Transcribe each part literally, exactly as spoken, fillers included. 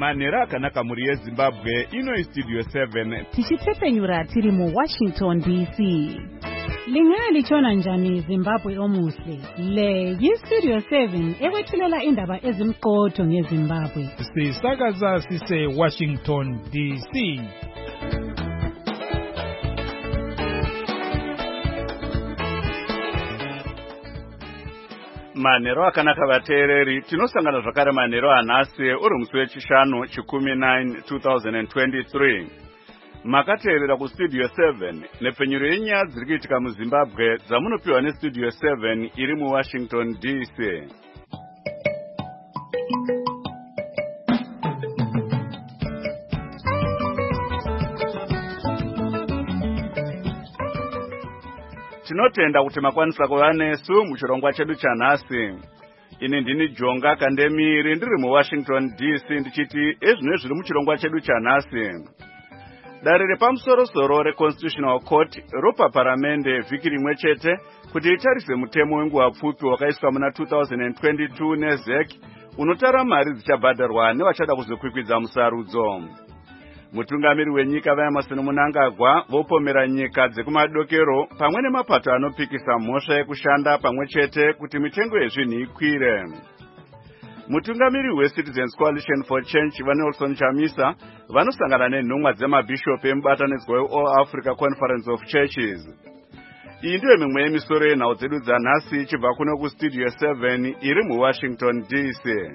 manhero akanaka mhuri yezimbabwe. Ino istudio seven tichitepenyura tiri muwashington D C. Lingaya lichona njani Zimbabwe omuhle? Le yistudio seven ekwethulela indaba ezimqotho ngeZimbabwe. Sisakaza sise Washington D C. manhero akanaka vateereri, tinosangana zvakare manhero anhasi uri musi wechishanu chikumi nine two thousand twenty-three. Makateerera kustudio seven nepfenyuro yenyaya dziri kuitika muZimbabwe dzamunopiwa nestudio seven iri muWashington D C. Tinotenda kuti makwanisa kuva nesu muchirongwa chedu chanhasi. Ini ndini Jonga Kandemiri ndiri muWashington D C ndichiti ezvino zviri muchirongwa chedu chanhasi. Dare repamusoro-soro reConstitutional Court ropa paramende vhiki rimwe chete kuti itarise mutemo wenguva pfupi wakaiswa muna two thousand twenty-two neZ E C unotara mari dzichabhadharwa nevachada kuzokwikwidza musarudzo. Mutungamiri wenyika vaEmerson Mnangagwa vopomera nyika dzekumadokero pamwe nemapato anopikisa mhosva yekushanda pamwe chete kuti mitengo yezvinhu ikwire. Mutungamiri weCitizens Coalition for Change vaNelson Chamisa vanosangana nenhumwa dzemabhishop emubatanidzwa weAll Africa Conference of Churches. Iyi ndiyo mimwe yemisoro yenhau dzedu dzanhasi ichibva kuno kustudio seven iri muWashington D C.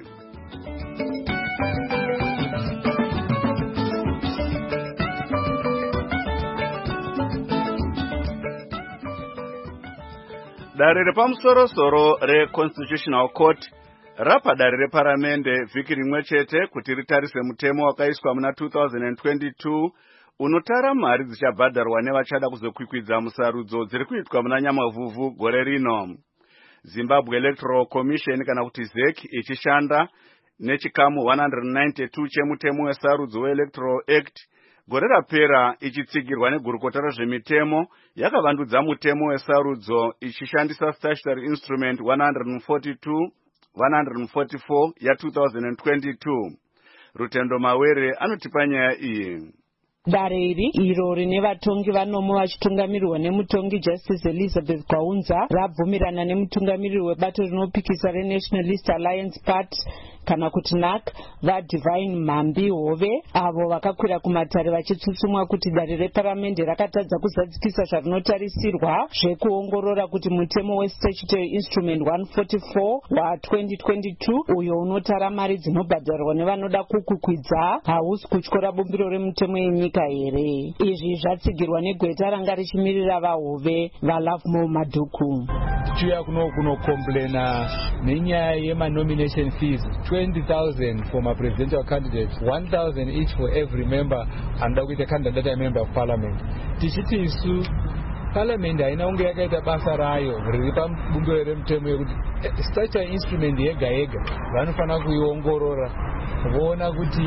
Dare repamusoro-soro reConstitutional Court rapa dare reparamende vhiki rimwe chete kuti ritarise mutemo wakaiswa muna two thousand twenty-two unotara mari dzichabhadharwa nevachada kuzokwikwidza musarudzo dziri kuitwa muna Nyamavhuvhu gore rino. Zimbabwe Electoral Commission kana kuti Z E C ichishanda nechikamu one hundred ninety-two chemutemo wesarudzo weElectoral Act gore rapera ichitsigirwa negurukota rezvemitemo yakavandudza mutemo wesarudzo ichishandisa statutory instrument one hundred forty-two one hundred forty-four ya two thousand twenty-two. Rutendo Mawere anotipa nyaya iyi. Dare iri iro rine vatongi vanomo vachitungamirirwa nemutongi Justice Elizabeth Kwaunza rabvumirana nemutungamiriri webato rinopikisa reNationalist Alliance Party kana kuti N A C vaDivine Mambi Hove avo vakakwira kumatare vachitsutsumwa kuti dare reparamende rakatadza kuzadzikisa zvarinotarisirwa zvekuongorora kuti mutemo weStatutory Instrument one forty-four wa twenty twenty-two uyo unotara mari dzinobhadharwa nevanoda kukwikwidza hausi kutyora bumbiro remutemo yenyika here. Izvi zvatsigirwa negweta ranga richimirira vaHove vaLovemore Madhuku. Tichuya kuno kuno complaina nenyaya yema-nomination fees twenty thousand for my presidential candidates, one thousand each for every member anoda kuita candidate a member of parliament. Tichiti isu parliament haina unge yakaita basa rayo riri pabumbiro remutemo yekuti statutory instrument yega yega vanofanira kuiongorora voona kuti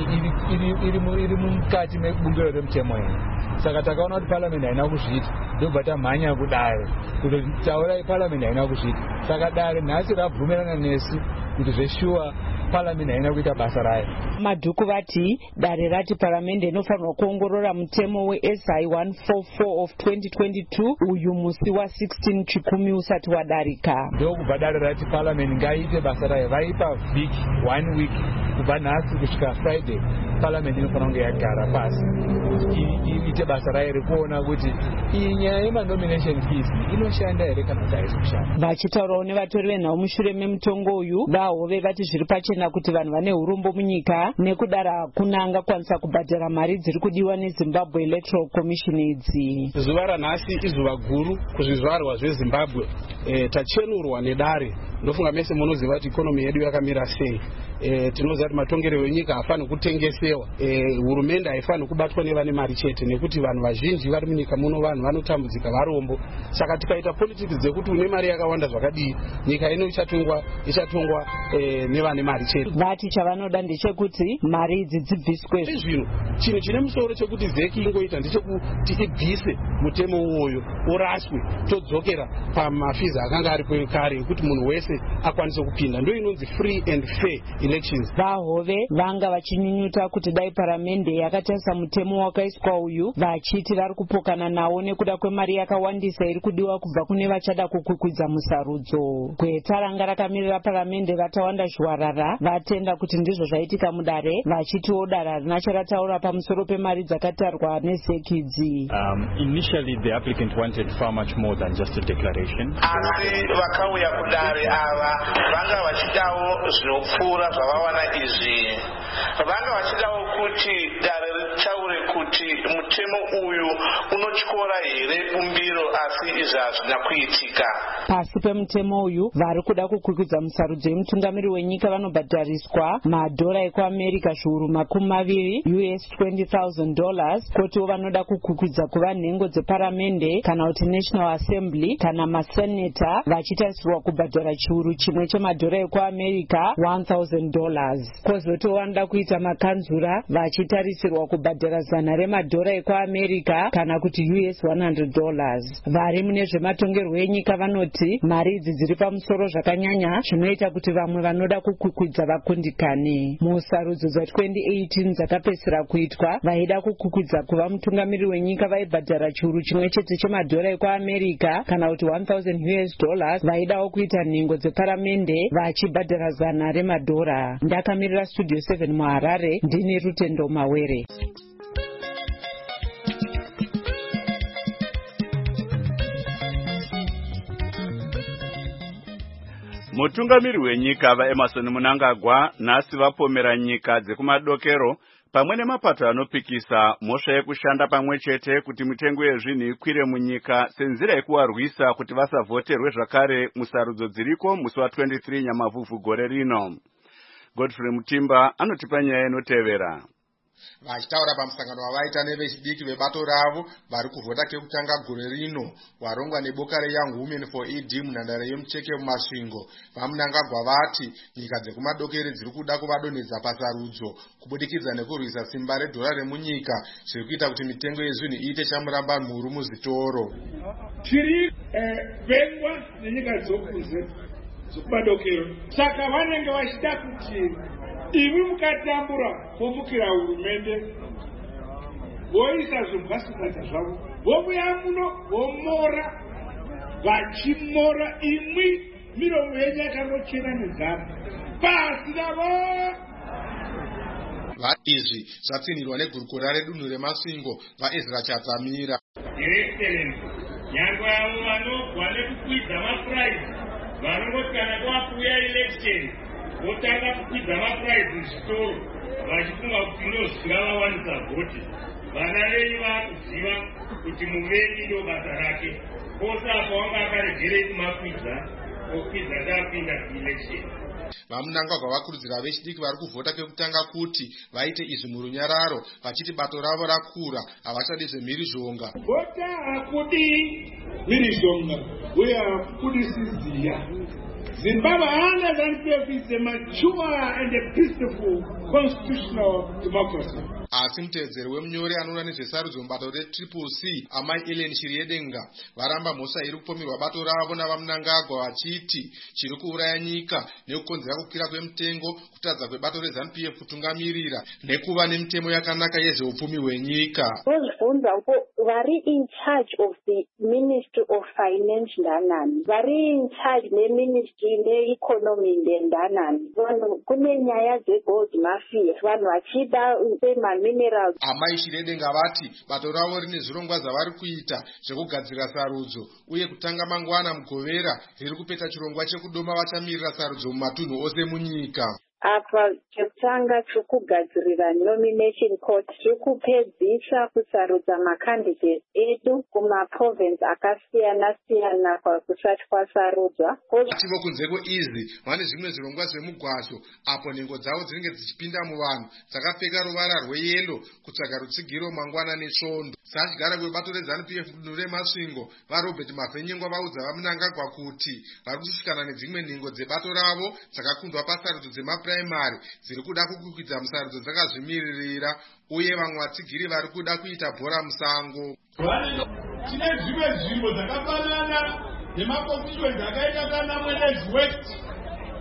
iri mukati mebumbiro remutemo here. Saka takaona kuti parliament haina kuzviita ndobva tamhanya kudare kuti taura parliament haina kuzviita. Saka dare nhasi rabvumirana nesu kuti zveshuwa parliament haina kuita basa rayo. Madhuku vati dare rati parliament inofanirwa kuongorora mutemo weS I one forty-four of twenty twenty-two uyu musi wa sixteen chikumi usati wadarika. Ndokubva dare rati parliament ngaiite basa rayo. Vaipa vhiki one week kubva nhasi kusvika Friday parliament inofanira kunge yagara pasi iite basa rayo rekuona kuti iyi nyaya yema-nomination fees inoshanda here kana kuti haisi kushanda. Vachitaurawo nevatori venhau mushure memutongo uyu vaHove vati zviri pachena kuti vanhu vane hurombo munyika nekudara hakuna angakwanisa kubhadhara mari dziri kudiwa neZimbabwe Electoral Commission idzi. Zuva ranhasi izuva guru kuzvizvarwa zveZimbabwe. E, tachenurwa nedare. Ndofunga mese munoziva kuti ikonomi yedu yakamira sei. E, tinoziva kuti matongero enyika hafaniri kutengesewa. E, hurumende haifaniri kubatwa nevane mari chete nekuti vanhu vazhinji vari munyika muno vanhu vanotambudzika varombo. Saka tikaita politics dzekuti une mari yakawanda zvakadii nyika ino ichatongwa ichatongwa e, nevane mari chete. Vati chavanoda ndechekuti mari idzi dzibviswe. Zvino chinhu chine musoro chekuti Z E C ingoita ndechekuti ibvise mutemo uwoyo urashwe todzokera pamafizi akanga aripo kare ekuti munhu wese akwanise kupinda. Ndo inonzi free and fair elections. Vahove vanga vachinyunyuta kuti dai paramende yakatarisa mutemo wakaiswa uyu vachiti vari kupokana nawo nekuda kwemari yakawandisa iri kudiwa kubva kune vachada kukwikwiza musarudzo. Gweta ranga rakamirira paramende vatawanda zhwarara vatenda kuti ndizvo zvaitika mudare, vachitiwo dare harina charataura pamusoro pemari dzakatarwa nezekidzi. Um, initially the applicant wanted far much more than just a declaration. Asi vakauya kudare ava vanga vachidawo zvinopfuura zvavawana izvi. Vanga vachidawo kuti dare ritaure kuti mutemo uyu unotyora here bumbiro, asi izvi hazvina kuitika. Pasi pemutemo uyu vari kuda kukwikwiza musarudzo yemutungamiri wenyika vanobhadhariswa madhora ekuamerica zviuru makumi maviri U S twenty thousand dollars, kotiwo vanoda kukwikwiza kuva nhengo dzeparamende kana kuti National Assembly kana maseneta vachitarisirwa kubhadhara chiuru chimwe chemadhora ekuamerica one thousand dollars. Kozotiwo vanoda kuita makanzura vachitarisirwa kubhadhara zana remadhora ekuamerica kana kuti U S one hundred dollars. Vari mune zvematongerwo enyika vanoti mari idzi dziri pamusoro zvakanyanya zvinoita kuti vamwe vanoda kukwikwidza vakundikane. Musarudzo dza twenty eighteen dzakapesera kuitwa vaida kukwikwidza kuva mutungamiri wenyika vaibhadhara chiuru chimwe chete chemadhora ekuamerica kana kuti one thousand U S dollars, vaidawo kuita nhengo dzeparamende vachibhadhara zana remadhora. Ndakamirira Studio seven muHarare, ndini Rutendo Mawere. Mutungamiri wenyika vaEmerson Mnangagwa nhasi vapomera nyika dzekumadokero pamwe nemapato anopikisa mhosva yekushanda pamwe chete kuti mitengo yezvinhu ikwire munyika senzira yekuvarwisa kuti vasavhoterwe zvakare musarudzo dziriko musi wa twenty-three Nyamavhuvhu gore rino. Godfrey Mutimba anotipa nyaya inotevera. Vachitaura pamusangano wavaita nevechidiki vebato ravo vari kuvhota kekutanga gore rino warongwa neboka reYoung Women for E D munhandare yemucheke mumasvingo, vaMnangagwa vati nyika dzekumadokere dziri kuda kuvadonhedza pasarudzo kubudikidza nekurwisa simba redhora remunyika zviri kuita kuti mitengo yezvinhu iite chamuramba mhuru muzvitoro. Tiri vengwa nenyika dzokunze dzekumadokero, saka vanenge vachida kuti ivi mukatambura vomukira hurumende voisa zvombasikadza zvavo vomuya muno vomora vachimora imwi miromo yenyu yakangochena nenzara pasi navo. Izvi zvatsinirwa negurukota redunhu remasvingo vaEzra Chatamira. Nyangwe avo vanogwa nekukwidza mapuraizi vanongoti kana kwakuuya election votanga kukwidza mapuraizi muzvitoro vachifunga kuti ndozvira vawanisa vhoti. Vana venyu vakuziva kuti muvengi ndo basa rake, pose apo wanga akaregerei kumakwidza okwidza taapinda kuelection. VaMnangagwa vakurudzira vechidiki vari kuvhota kekutanga kuti vaite izvi murunyararo vachiti bato ravo rakura havachadi zvemhirizhonga. Vota hakudi mhirizhonga uye hakudi siziya. Zimbabwe one hundred twelve is a mature and a peaceful constitutional democracy. Asi mutedzeri wemunyori anoona nezvesarudzo mubato retriple C amai Ellen Shiryedenga varamba mhosva iri kupomerwa bato ravo navaMnangagwa vachiti chiri kuuraya nyika nekukonzera kukwira kwemitengo, kutadza kwebato reZANU P F kutungamirira nekuva nemitemo yakanaka yezveupfumi hwenyika. Vari in charge of the Ministry of Finance ndanani, vari in charge neministry neeconomy ndanani. Vanhu kune nyaya dzegold mafia, vanhu vachida sema minerals. Amai Shiryedenga vati bato ravo rine zvirongwa zvavari kuita zvekugadzira sarudzo uye kutanga mangwana mugovera riri kupeta chirongwa chekudoma vachamirira sarudzo mumatunhu ose munyika. Apa chekutanga chokugadzirira nomination court chokupedzisa kusarudza macandidates edu kumaprovince akasiyana siyana kusati kwasarudzwa. Ativo kunzeko izi vane zvimwe zvirongwa zvemugwasho apo nhengo dzavo dzinenge dzichipinda muvanhu dzakapfeka ruvara rweyelo kutsvaga rutsigiro mangwana nesvondo. Sachiigara kwebato reZANU P F dunhu remasvingo vaRobert Mavhenyengwa vaudza vaMnangagwa kuti vari kusvikana nedzimwe nhengo dzebato ravo dzakakundwa pasarudzo dzemapuraimari dziri kuda kukwikwiza musarudzo dzakazvimiririra uye vamwe vatsigiri vari kuda kuita bhora musango. Tine zvimwe nzvimbo dzakafanana nemakonstituensi akaita kana Mwenezi West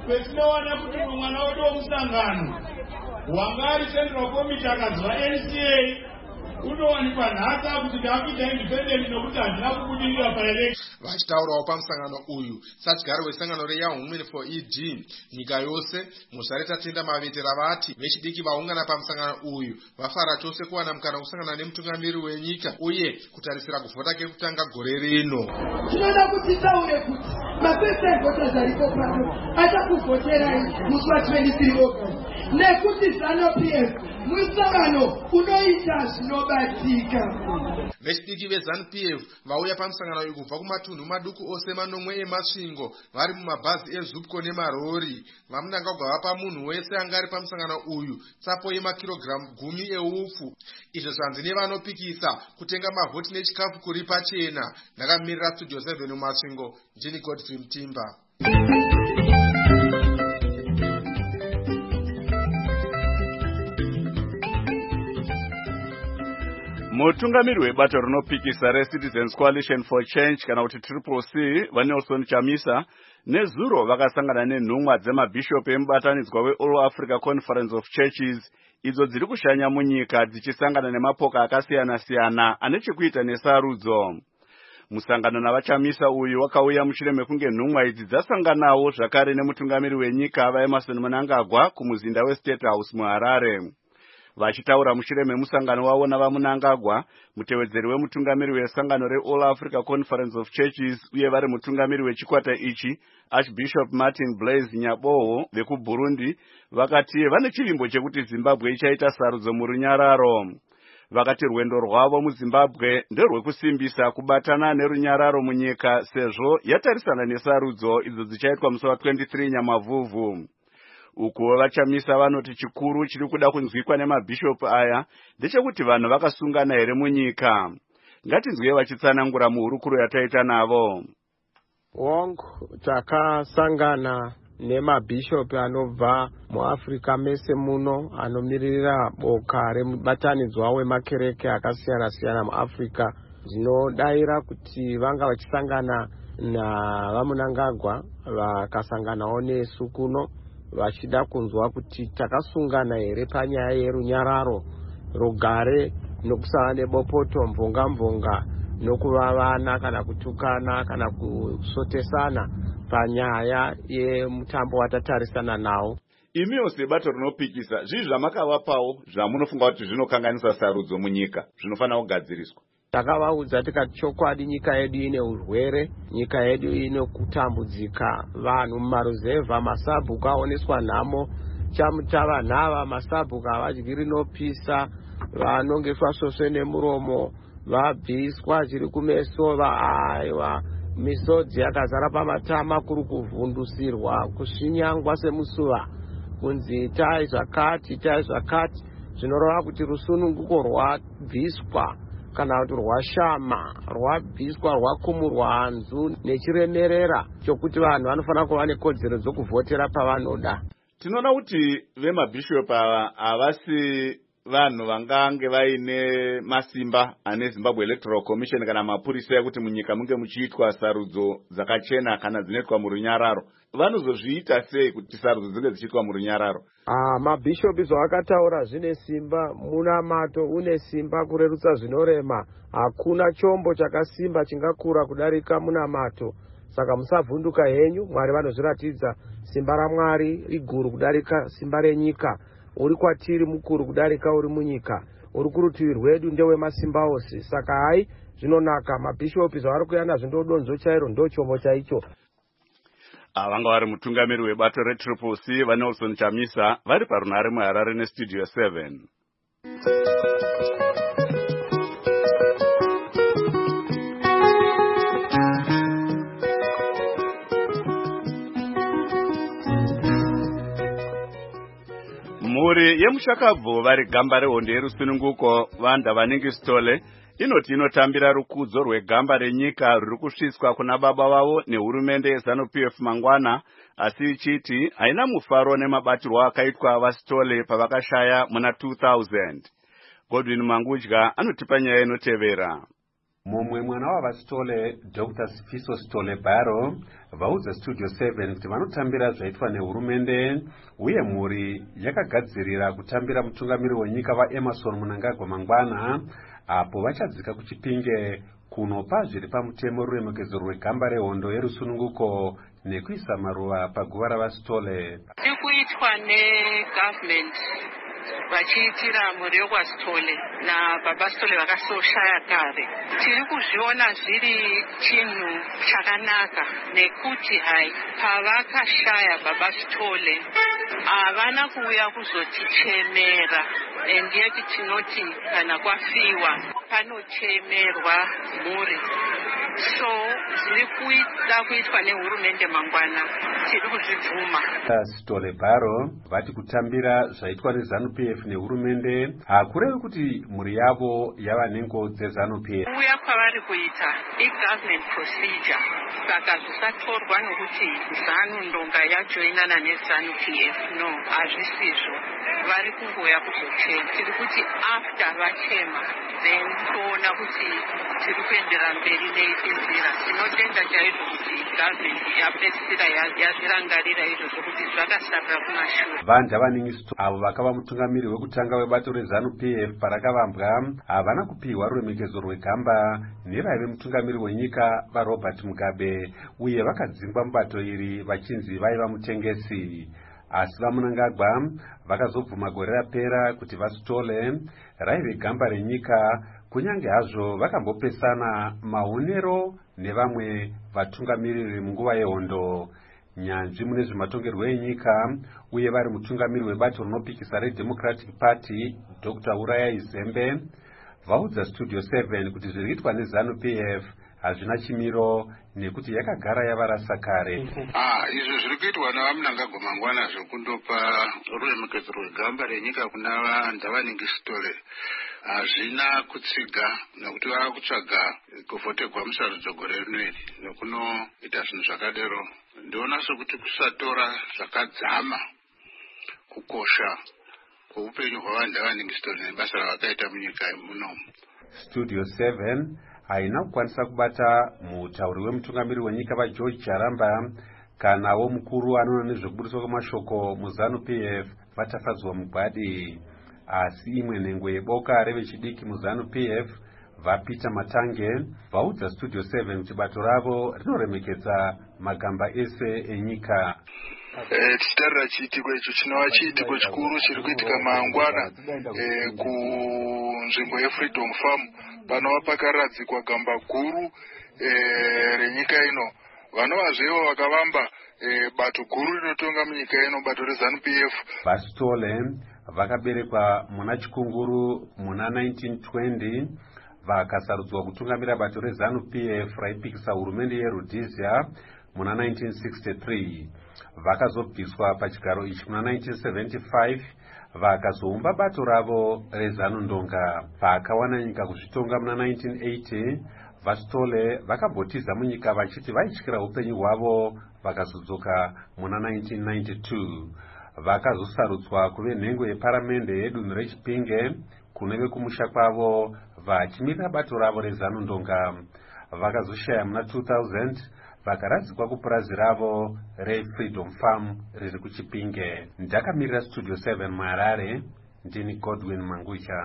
petinoona kuti mwana wedu womusangano wanga ari central committee akazwa N C A unowanikwa nhaka kuti ndakuita independent nokuti handina kubudirira paelection. Vachitaurawo pamusangano uyu satigari wesangano reYoung Women for E D nyika yose muzvare tatenda mavetera vati vechidiki vaungana pamusangano uyu vafara chose kuwana mukana kusangana nemutungamiri wenyika uye kutarisira kuvhota kekutanga gore rino. Tinoda kuti taure kuti mapesent voters aripo pano achakuvhoterai musi wa twenty-three August nekuti ZANU P F musangano unoita zvinobatika. Vechidiki veZANU P F vauya pamusangano uyu kubva kumatunhu maduku ose manomwe emasvingo vari mumabhazi ezupco nemarori. Vamunangagwa vapa munhu wese anga ari pamusangano uyu tsapo yemakirogiramu gumi eupfu. Izvo zvanzi nevanopikisa kutenga mavhoti nechikafu kuri pachena. Ndakamirira Studio seven mumasvingo, ndini Godfrey Mtimba. Mutungamiri webato rinopikisa reCitizens Coalition for Change kana kuti Triple C vaNelson Chamisa nezuro vakasangana nenhumwa dzemabhishop emubatanidzwa weAll Africa Conference of Churches idzo dziri kushanya munyika dzichisangana nemapoka akasiyana-siyana ane chekuita nesarudzo. Musangano navachamisa uyu wakauya mushure mekunge nhumwa idzi dzasanganawo zvakare nemutungamiri wenyika vaEmmerson Mnangagwa kumuzinda weState House muHarare. Vachitaura mushure memusangano wavo navaMnangagwa, mutevedzeri wemutungamiri wesangano reAll Africa Conference of Churches uye vari mutungamiri wechikwata ichi Archbishop Martin Blaise Nyaboho vekuBurundi vakati vane chivimbo chekuti Zimbabwe ichaita sarudzo murunyararo. Vakati rwendo rwavo muZimbabwe nderwekusimbisa kubatana nerunyararo munyika sezvo yatarisana nesarudzo idzo dzichaitwa musi wa twenty-three Nyamavhuvhu. Uku vachamisa vanoti chikuru chiri kuda kunzwikwa nemabhishop aya ndechekuti vanhu vakasungana here munyika. Ngatinzwe vachitsanangura muhurukuro yataita navo. Wongo takasangana nemabhishop anobva muAfrica mese muno anomirira boka remubatanidzwa wemakereke akasiyana-siyana muAfrica. Ndinodaira kuti vanga vachisangana navaMnangagwa vakasanganawo nesu kuno vachida kunzwa kuti takasungana here panyaya yerunyararo, rugare nokusava nebopoto mvonga mvonga nokuvavana kana kutukana kana kusotesana panyaya yemutambo watatarisana nawo. Imiwo sebato rinopikisa zvizvi zvamakavapawo zvamunofunga kuti zvinokanganisa sarudzo munyika zvinofanira kugadziriswa. Takavaudza tikati chokwadi nyika yedu ine urwere, nyika yedu ine kutambudzika, vanhu mumaruzevha masabhuku aoneswa nhamo, chamutava nhava masabhuku havadyi rinopisa, vanongeswa svosve nemuromo vabviswa, chiri kumeso vaaiwa misodzi yakazara pamatama kuri kuvhundusirwa kusvinyangwa semusuva kunzi itai zvakati itai zvakati. Zvinoreva kuti rusununguko rwabviswa kana kuti rwashama, rwabviswa, rwakumurwa hanzu nechiremerera chokuti vanhu vanofanira kuva nekodzero dzokuvhotera pavanoda. Tinoona kuti vemabhishop ava havasi vanhu vangange vaine masimba ane Zimbabwe Electoral Commission kana mapurisa ekuti munyika munge muchiitwa sarudzo dzakachena kana dzinoitwa murunyararo. Vanozozviita sei kuti sarudzo dzinge dzichiitwa murunyararo? Ah, mabhishopi zvavakataura zvine simba, munamato une simba kurerutsa zvinorema. Hakuna chombo chakasimba chingakura kudarika munamato. Saka musavhunduka henyu, Mwari vanozviratidza simba raMwari iguru kudarika simba renyika. Uri kwatiri mukuru kudarika uri munyika. Uri kurutivi rwedu ndewe masimba ose. Saka hai zvinonaka mabhishopi zvavari kuuya nazvo ndodonzo chairo ndo chombo chaicho. Avanga vari mutungamiri webato reTriple C vaNelson Chamisa vari parunhare muHarare neStudio seven. Mhuri yemushakabvu vari gamba rehondo yerusununguko vanda vanenge Stole inoti inotambira rukudzo rwegamba renyika ruri kusviswa kuna baba vavo nehurumende yeZANU P F mangwana, asi ichiti haina mufaro nemabatirwo akaitwa vaStole pavakashaya muna two thousand. Godwin Mangudya anotipa nyaya inotevera. Mumwe mwana wavasitole Doctor Sifiso Sitole Baro vaudza Studio seven kuti vanotambira zvaitwa nehurumende uye mhuri yakagadzirira kutambira mutungamiri wenyika vaEmmerson Mnangagwa mangwana apo vachadzika kuchipinge kunopa zviri pamutemo ruremekedzo rwegamba rehondo yerusununguko nekuisa maruva paguva ravasitole. Irikuitwa negovernment vachiitira mhuri yokwasitole nababa Sitole vakasoshaya kare. Tiri kuzviona zviri chinhu chakanaka nekuti hai pavakashaya baba Sitole havana kuuya kuzotichemera, ndiye tinoti kana kwafiwa panochemerwa mhuri. So zviri kuita kuitwa nehurumende mangwana tiri kuzvibvuma. Sitole Baro vati kutambira zvaitwa neZANU P F nehurumende hakurevi kuti mhuri yavo yava nengo dzeZANU P F. Uya kwavari kuita i-government procedure, saka zvisatorwa nokuti ZANU ndonga yajoinana neZANU P F. No, hazvisizvo. Vari kungoya kuzochema. Tiri kuti after vachema then toona kuti tiri kuendera mberi nenzira. Tinotenda chaizvo kuti government yapedzisira yazvirangarira izvozvo kuti zvakasarira kumashure. Vanja vaningisto avo vakava mutungamiri wekutanga webato reZANU P F parakavambwa havana kupiwa ruremekedzo rwegamba nevaive mutungamiri wenyika vaRobert Mugabe uye vakadzingwa mubato iri vachinzi vaiva mutengesi. Asi vaMnangagwa vakazobvuma gore rapera kuti vaSitole raive gamba renyika kunyange hazvo vakambopesana maonero nevamwe vatungamiriri munguva yehondo. Nyanzvi mune zvematongerwo enyika uye vari mutungamiri webato rinopikisa reDemocratic Party Doctor Uraya Izembe vaudza Studio seven kuti zvirikuitwa neZANU P F hazvina chimiro nekuti yakagara yavarasa kare. Ah, izvo zviri kuitwa navaMnangagwa mangwana zvokundopa ruremekedzo rwegamba renyika kuna vandavanenge Sitole hazvina kutsiga nekuti vava kutsvaga kuvhotegwa musarudzo gore rineri nekunoita zvinhu zvakadero. Ndiona sokuti kusatora zvakadzama kukosha kweupenyu hwavandavanenge Sitole nebasa ravakaita munyika munomu. Studio seven haina kukwanisa kubata mutauri wemutungamiri wenyika vaGeorge Jaramba kana womukuru anoona nezvekubudiswa kwemashoko muZANU P F vatafadzwa mugwadi. Asi imwe nhengo yeboka revechidiki muZANU P F vaPeter Matange vaudza Studio seven kuti bato ravo rinoremekedza magamba ese enyika. Tichitarira chiitiko icho chinova chiitiko chikuru chiri kuitika mangwana kunzvimbo yeFreedom Farm panova pakaradzikwa gamba guru renyika ino. Vanovazvevo vakavamba bato guru rinotonga munyika ino, bato reZANU P F. vaSitole vakaberekwa muna Chikunguru muna nineteen twenty vakasarudzwa kutungamira bato reZANU P F raipikisa hurumende yeRhodesia muna nineteen sixty-three. Vakazobviswa pachigaro ichi muna nineteen seventy-five vakazoumba bato ravo reZANU Ndonga. Pakawana nyika kuzvitonga muna nineteen eighty vaSitole vakabhotiza munyika vachiti vaityira upenyu hwavo vakazodzoka muna nineteen ninety-two. Vakazosarudzwa kuve nhengo yeparamende yedunhu reChipinge kunove kumusha kwavo vachimirira bato ravo reZANU Ndonga. Vakazoshaya muna two thousand vakaradzikwa kupurazi ravo reFreedom Farm riri kuChipinge. Ndakamirira Studio seven muHarare, ndini Godwin Mangucha.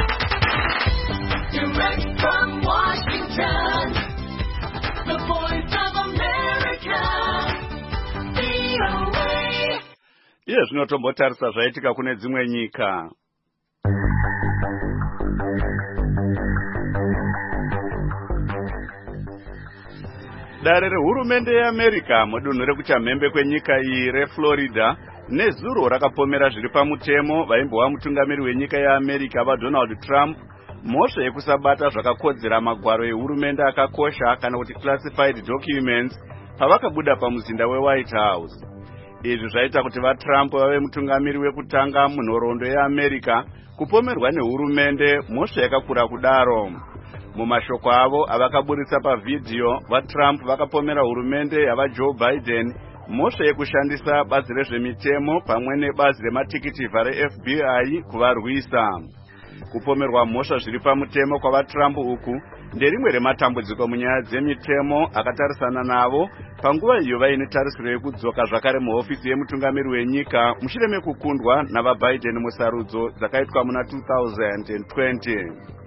Direct from Washington, the voice of America, V O A. Iye zvinotombotarisa zvaitika kune dzimwe nyika. Dare rehurumende yeAmerica mudunhu rekuchamhembe kwenyika iyi reFlorida nezuro rakapomera zviri pamutemo vaimbova mutungamiri wenyika yeAmerica vaDonald Trump mhosva yekusabata zvakakodzera magwaro ehurumende akakosha kana kuti classified documents pavakabuda pamuzinda weWhite House. Izvi zvaita kuti vaTrump vave mutungamiri wekutanga munhoroondo yeAmerica kupomerwa nehurumende mhosva yakakura kudaro. Mumashoko avo avakaburitsa pavhidhiyo, vaTrump vakapomera hurumende yavaJoe Biden mhosva yekushandisa bazi rezvemitemo pamwe nebazi rematikiti reF B I kuvarwisa. Kupomerwa mhosva zviri pamutemo kwavaTrump uku nderimwe rematambudziko munyaya dzemitemo akatarisana navo panguva iyo vaine tarisiro yekudzoka zvakare muhofisi yemutungamiri wenyika mushure mekukundwa navaBiden musarudzo dzakaitwa muna two thousand twenty.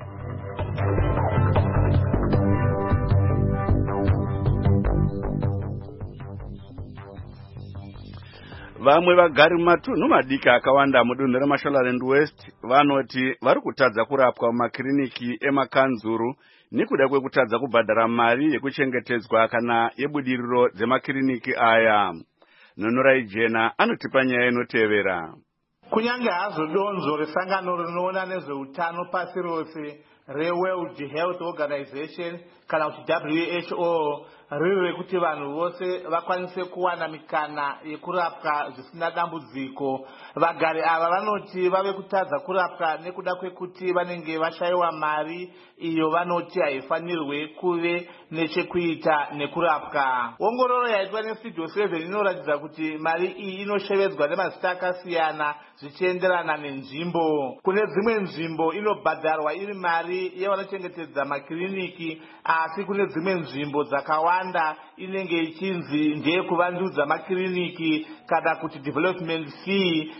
Vamwe vagari mumatunhu madiki akawanda mudunhu reMashonaland West vanoti vari kutadza kurapwa mumakiriniki emakanzuru nekuda kwekutadza kubhadhara mari yekuchengetedzwa kana yebudiriro dzemakiriniki aya. Nunurai Jena anotipa nyaya inotevera. Kunyange hazvo donzvo resangano rinoona nezveutano pasi rose reWorld Health Organization kana kuti W H O riri rekuti vanhu vose vakwanise kuwana mikana yekurapwa zvisina dambudziko, vagari ava vanoti vave kutadza kurapwa nekuda kwekuti vanenge vashayiwa mari iyo vanoti haifanirwe kuve nechekuita nekurapwa. Ongororo yaitwa neStudio seven inoratidza kuti mari iyi inoshevedzwa nemazita akasiyana zvichienderana nenzvimbo. Kune dzimwe nzvimbo inobhadharwa iri mari yevanochengetedza makiriniki, asi kune dzimwe nzvimbo dzakawanda inenge ichinzi ndeye kuvandudza makiriniki kana kuti development fee.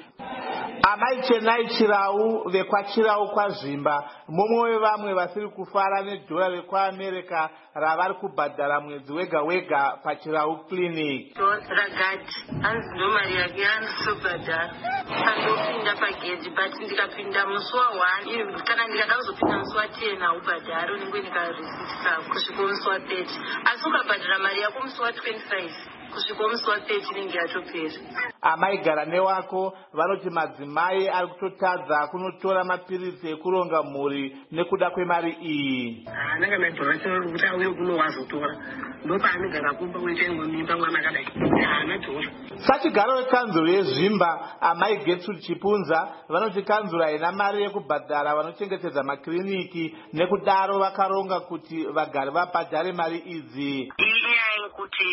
Amai Chenai Chirau vekwachirau kwazvimba mumwe wevamwe vasiri kufara nedhora rekwaAmerica ravari kubhadhara mwedzi wega wega pachirau clinic. Ragati hanzi ndo mari yake yandizobhadhara andopinda pagedhi but ndikapinda musi wa-one kana ndikada kuzopinda musi wa-ten haubhadhari unenge nikarisitisa kusvika musi wa-thirty asi ukabhadhara mari yako musi wa-twenty-five kusvika musi wa-thirty inenge yatopera. Amaigara newako vanoti madzimai ari kutotadza kunotora mapirisi ekuronga mhuri nekuda kwemari iyi. Anenge madhora kuti auye kuno wazotora ndopaanogara kumba uite imwe mimba mwana akadai haana dhora. Sachigaro wekanzuro yezvimba Amai Gertrude Chipunza vanoti kanzuro haina mari yekubhadhara vanochengetedza makiriniki nekudaro vakaronga kuti vagari vabhadhare mari idzi. Inyaya yekuti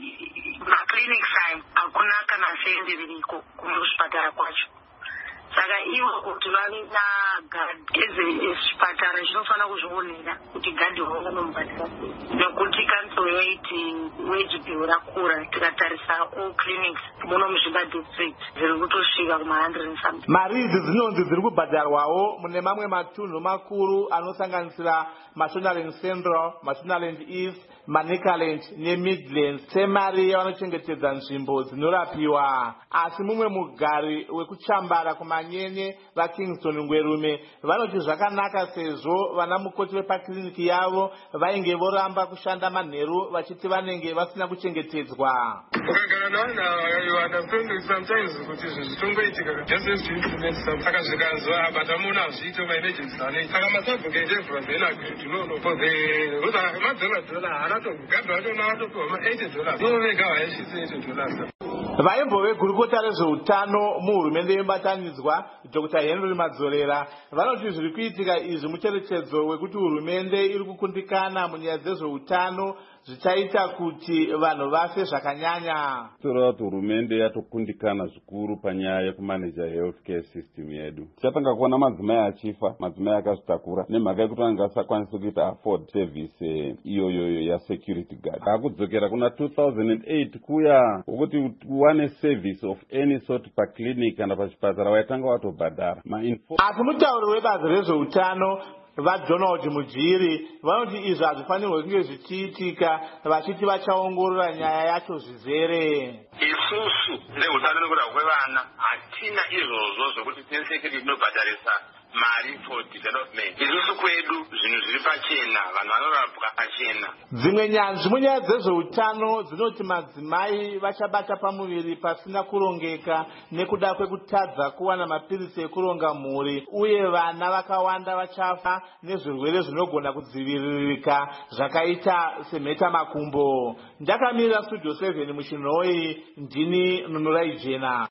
maclinics aya hakuna kana sende ririko kuzvipatara kwacho, saka ivo kuti vave nagadhi ezvipatara zvinofanira kuzvionera kuti gadhi wavo unomubhatsira sei, nekuti kansuro yaiti wage bill rakura tikatarisa all clinics muno muzvimba district zviri kutosvika kuma one hundred and something. Mari idzi dzinonzi dziri kubhadharwawo mune mamwe matunhu makuru anosanganisira Mashonaland Central, Mashonaland East, Manicaland neMidlands semari yavanochengetedza nzvimbo dzinorapiwa. Asi mumwe mugari wekuchambara kumanyenye vaKingston Ngwerume vanoti zvakanaka sezvo vana mukoti vepakiriniki yavo vainge voramba kushanda manheru vachiti vanenge vasina kuchengetedzwa. Ukagara navanhu ava you understand sometimes kuti izvi zvitongoitika just as to implement some saka zvikanzwa bata munhu hazviite maemergency anei saka masabhuku endevhura then agree to no no for the kuti madzola dzola haana togadhi wachona atopiwa ma-eighty dollars novega haisvitse eighty dollars. Vaimbo vegurukota rezveutano muhurumende yebatanidzwa Doctor Henry Madzorera vanoti zviri kuitika izvi mucherechedzo wekuti hurumende iri kukundikana munyaya dzezveutano zvichaita kuti vanhu vafe zvakanyanya. Tora kuti hurumende yatokundikana zvikuru panyaya yekumaneja healthcare system yedu. Tichatanga kuona madzimai achifa, madzimai akazvitakura nemhaka yekuti vanenge vasakwanisa kuita afford service iyoyoyo yasecurity guard. Akudzokera kuna two thousand eight kuya wokuti uwane service of any sort paclinic kana pachipatara waitanga watobhadhara. Asi mutauri webazi rezveutano vaDonald Mujiri vanoti izvi hazvifanirwe kunge zvichiitika vachiti vachaongorora nyaya yacho zvizere. Isusu neutano nekuda kwevana hatina izvozvo zvokuti tine security inobhadharisa mari for development. Isusu kwedu zvinhu zviri pachena, vanhu vanorapwa pachena. Dzimwe nyanzvi munyaya dzezveutano dzinoti madzimai vachabata pamuviri pasina kurongeka nekuda kwekutadza kuwana mapirisi ekuronga mhuri uye vana vakawanda vachafa nezvirwere zvinogona kudziviririka zvakaita semheta makumbo. Ndakamirira Studio seven muChinoi, ndini Nunurai Jena.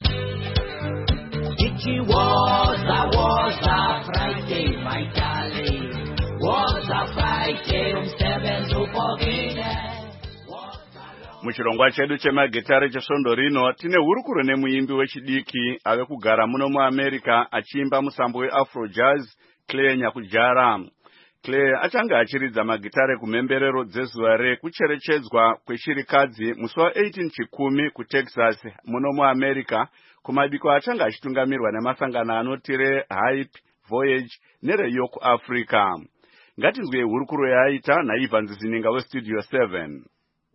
It was a was a Friday, my darling. Was a Friday from seven to fourteen. Muchirongwa chedu chemagitare chesvondo rino tine hurukuro nemuimbi wechidiki ave kugara muno muAmerica achiimba musambo weAfro Jazz Claire Nyakujara. Claire achanga achiridza magitare kumhemberero dzezuva rekucherechedzwa kweshirikadzi musi wa-eighteen chikumi kuTexas muno muAmerica, kumadiko achanga achitungamirirwa nemasangano anoti reHype, Voyage nereYoku Africa. Ngatinzwe hurukuro yaaita naIvan Zininga weStudio seven.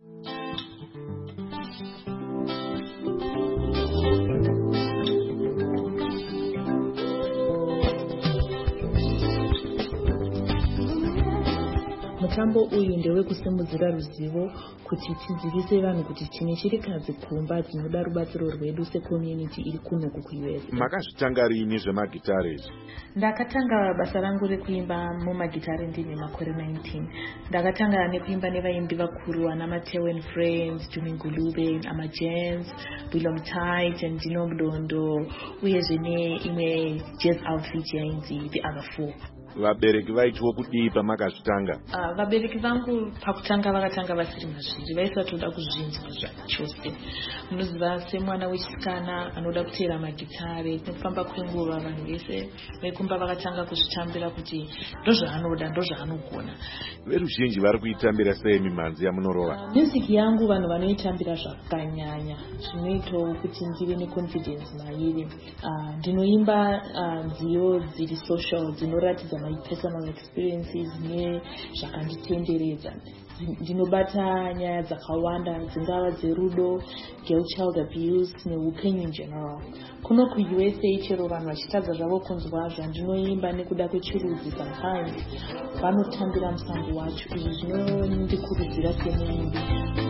Mutambo uyu ndewe kusimudzira ruzivo kuti tidzivise vanhu kuti tine chirikadzi kumba dzinoda rubatsiro rwedu secommunity iri kuno ku U S. Makazvitanga rini zvemagitare? Ndakatanga basa rangu rekuimba mumagitare ndine makore nineteen. Ndakatanga nekuimba nevaimbi vakuru ana Mateo and Friends, Jumi Ngulube, Ama James, William Tight and Dino Mdondo, uyezve neimwe jazz outfit yainzi The Other Four. Vabereki vaitwa kudii pamakazvitanga? Uh, vabereki vangu pakutanga vakatanga vasiri mazviri, vaisatoda kuzvinzwa zvachose. Munoziva semwana wechisikana anoda kuteera magitare, nekufamba kwenguva vanhu vese vekumba vakatanga kuzvitambira kuti ndozvaanoda, ndozvaanogona. Veruzhinji vari kuitambira sei mimhanzi yamunorova? Uh, music yangu vanhu vanoitambira zvakanyanya, zvinoitawo kuti ndive neconfidence mairi. Uh, ndinoimba uh, nziyo dziri social, dzinoratidza my personal experiences ne zvakanditenderedza. Ndinobata nyaya dzakawanda dzingava dzerudo, girl child abuse neupenyu in general. Kuno ku U S A chero vanhu vachitadza zvavo kunzwa zvandinoimba nekuda kwechirudzi sometimes vanotambira musango wacho. Izvi zvinondikurudzira semuimbi.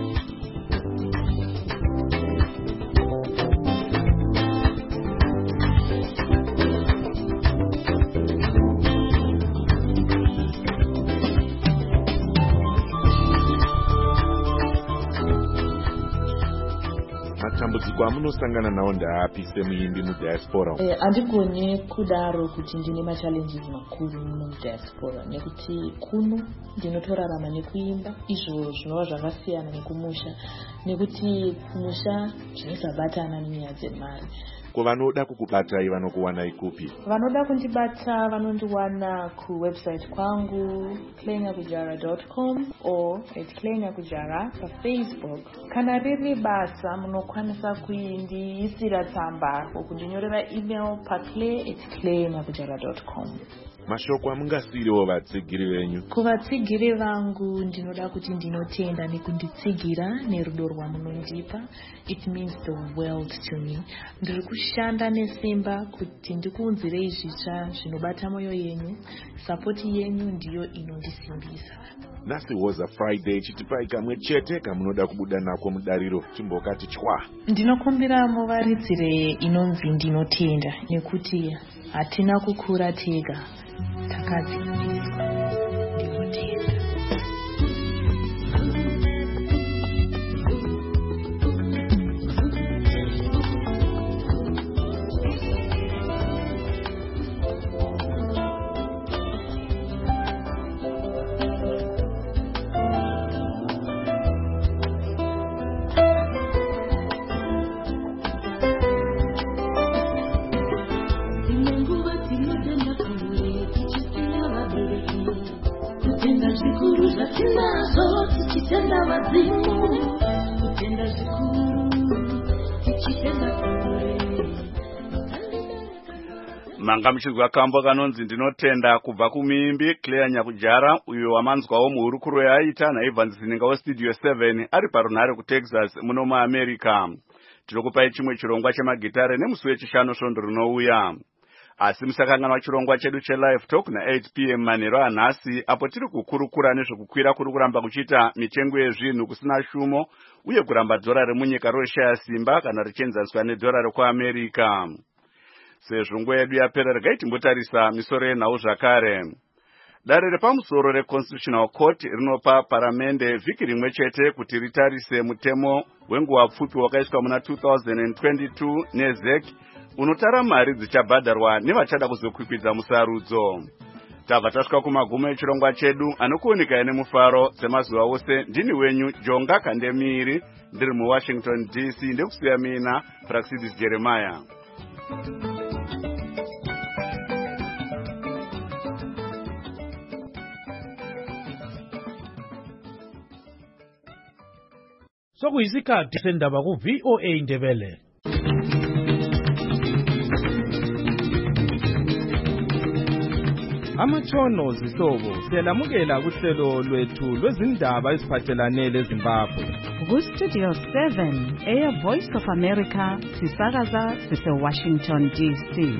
Matambudziko amunosangana nawo ndaapi semuimbi mudiaspora? Eh, andigone kudaro kuti ndine machallenges makuru mudiaspora nekuti kuno ndinotorarama nekuimba, izvo zvinova zvakasiyana nekumusha, nekuti kumusha zvinosabatana nenyaya dzemari. Vanoda kukubatai vanokuwanai kupi? Vanoda kundibata vanondiwana ku website kwangu claire nyakujara dot com or at claire nyakujara pa Facebook. Kana riri basa munokwanisa kuindiisira tsamba okundinyorera email pa claire at claire nyakujara dot com. Mashoko amungasiriwo vatsigiri venyu? Kuvatsigiri vangu ndinoda kuti ndinotenda nekunditsigira nerudo rwamunondipa. It means the world to me. Ndiri kushanda nesimba kuti ndikuunzirei zvitsva zvinobata moyo yenyu. Sapoti yenyu ndiyo inondisimbisa. Nasi Woza Friday chitipai kamwe chete kamunoda kubuda nako mudariro chimbokati chwa. Ndinokumbira muvaridzire inonzi ndinotenda nekuti hatina kukura tega. Takadzidziswa ndinotenda. Manga muchizwa kambo kanonzi ndinotenda kubva kumuimbi Claire Nyakujara, uyo wamanzwawo muhurukuro yaaita naIvan Zininga weStudio seven ari parunhare kuTexas muno muAmerica. Tinokupai chimwe chirongwa chemagitare nemusi wechishanu svondo rinouya. Asi musakanganwa chirongwa chedu chelive talk na eight p m manheru anhasi, apo tiri kukurukura nezvekukwira kuri kuramba kuchiita mitengo yezvinhu kusina shumo uye kuramba dhora remunyika roshaya simba kana richenzaniswa nedhora rekuAmerica. Sezvo nguva yedu yapera, regai timbotarisa misoro yenhau zvakare. Dare repamusoro reConstitutional Court rinopa paramende vhiki rimwe chete kuti ritarise mutemo wenguva pfupi wakaiswa muna two thousand twenty-two neZ E C unotara mari dzichabhadharwa nevachada kuzokwikwidza musarudzo. Tabva tasvika kumagumo echirongwa chedu, anokuoneka nemufaro semazuva ose. Ndini wenyu Jonga Kandemiri, ndiri muWashington D C, ndekusiya mina Praxidis Jeremiah. sokuyisikhathi sendaba ku V O A Indebele. Amatshono zihlobo siyalamukela kuhlelo lwethu lwezindaba eziphathelane leZimbabwe. Ku-Studio seven, Air Voice of America, sisakaza sise-Washington D C.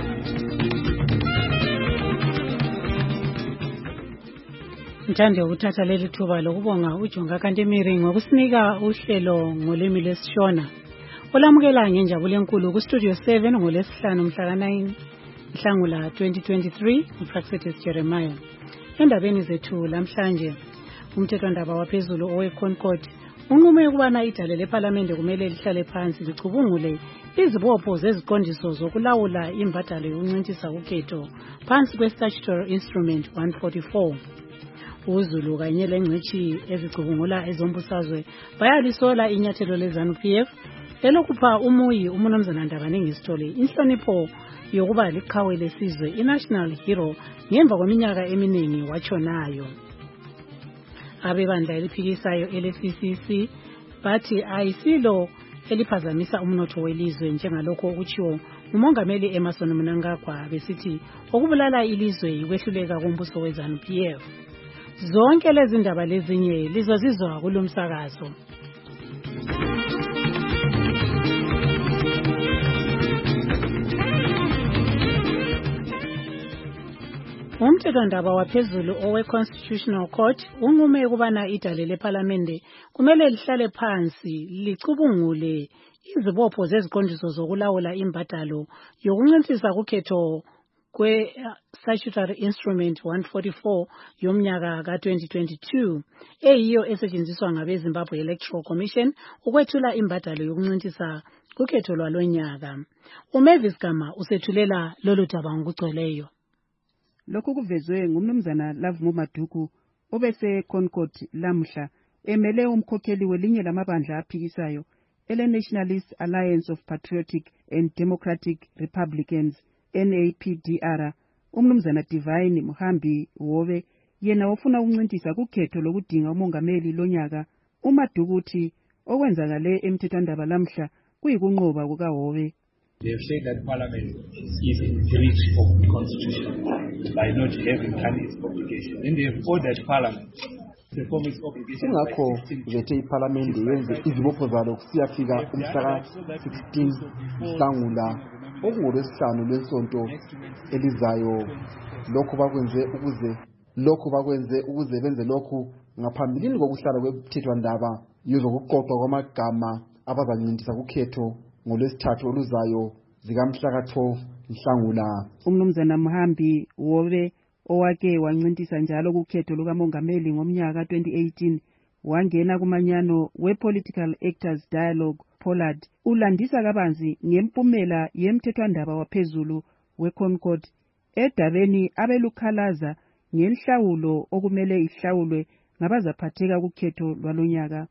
Ngithanda ukuthatha leli thuba lokubonga uJonga Kantemiri ngokusinika uhlelo ngolimi lwesiShona. Olamukela ngenjabulo enkulu ku-Studio seven ngolesihlanu mhla ka nine Nhlangula twenty twenty-three, uPraxetis Jeremiah. Endabeni zethu lamhlanje, umthethwandaba waphezulu oweConcord unqume ukubana idale leParliament kumele lihlale phansi licubungule izibopho zeziqondiso zokulawula imbadalo yokunciphisa ukhetho phansi kwe-Statutory Instrument one forty-four. uZulu kanye lengcithi ezicubungula ezombusazwe bayalisola inyathelo leZANU-P F elokupha umuyi uMnumzana Ndabaningi Sithole inhlonipho yokuba liqhawe lesizwe i-National Hero ngemva kweminyaka eminingi watshonayo. Abebandla eliphikisayo ele-C C C bathi ayisilo eliphazamisa umnotho welizwe njengalokho okutshiwo uMongameli Emmerson Mnangagwa besithi okubulala ilizwe yikwehluleka kombuso weZANU-P F. Zonke lezi ndaba lezinye lizozizwa kulomsakazo. Umthethwandaba waphezulu owe-Constitutional Court unqume ukubana idale leParliament kumele lihlale phansi licubungule izibopho zeziqondiso zokulawula imbadalo yokunciphisa ukhetho kwe-Statutory Instrument one forty-four yomnyaka ka twenty twenty-two eyiyo esetshenziswa ngabeZimbabwe Electoral Commission ukwethula imbadalo yokunciphisa ukhetho lwalonyaka. uMavis Gama usethulela lolu daba ngokugcweleyo. Lokhu kuvezwe ngumnumzana Lavumo Maduku obese Concord lamhla emele umkhokheli welinye lamabandla aphikisayo ele Nationalist Alliance of Patriotic and Democratic Republicans N A P D R umnumzana Divine Muhambi Wobe yena ofuna ukuncintisa kukhetho lokudinga umongameli lonyaka. uMaduku uthi okwenzakale emthethwandaba lamhla kuyikunqoba kukaWobe. They have said that Parliament is in breach of the Constitution by not having done its obligation. And they have ordered Parliament to perform its obligation. Kungakho bethe iParliament yenze izibopho zalo kusiyafika umhla sixteen Nhlangula okungolwesihlanu lwesonto elizayo. Lokho bakwenze ukuze lokho bakwenze ukuze benze lokhu ngaphambilini kokuhlala kwemthethwandaba yozokuqoqwa kwamagama abazancintisa kukhetho ngolwesithathu oluzayo zikamhla ka twelve Nhlangula. Umnumzana Muhambi Wobe owake wancintisa njalo kukhetho lukamongameli ngomnyaka twenty eighteen wangena kumanyano we-Political Actors Dialogue Pollard ulandisa kabanzi ngempumela yemthethwandaba waphezulu weConcord edabeni abelukhalaza ngenhlawulo okumele ihlawulwe ngabazaphatheka kukhetho lwalonyaka.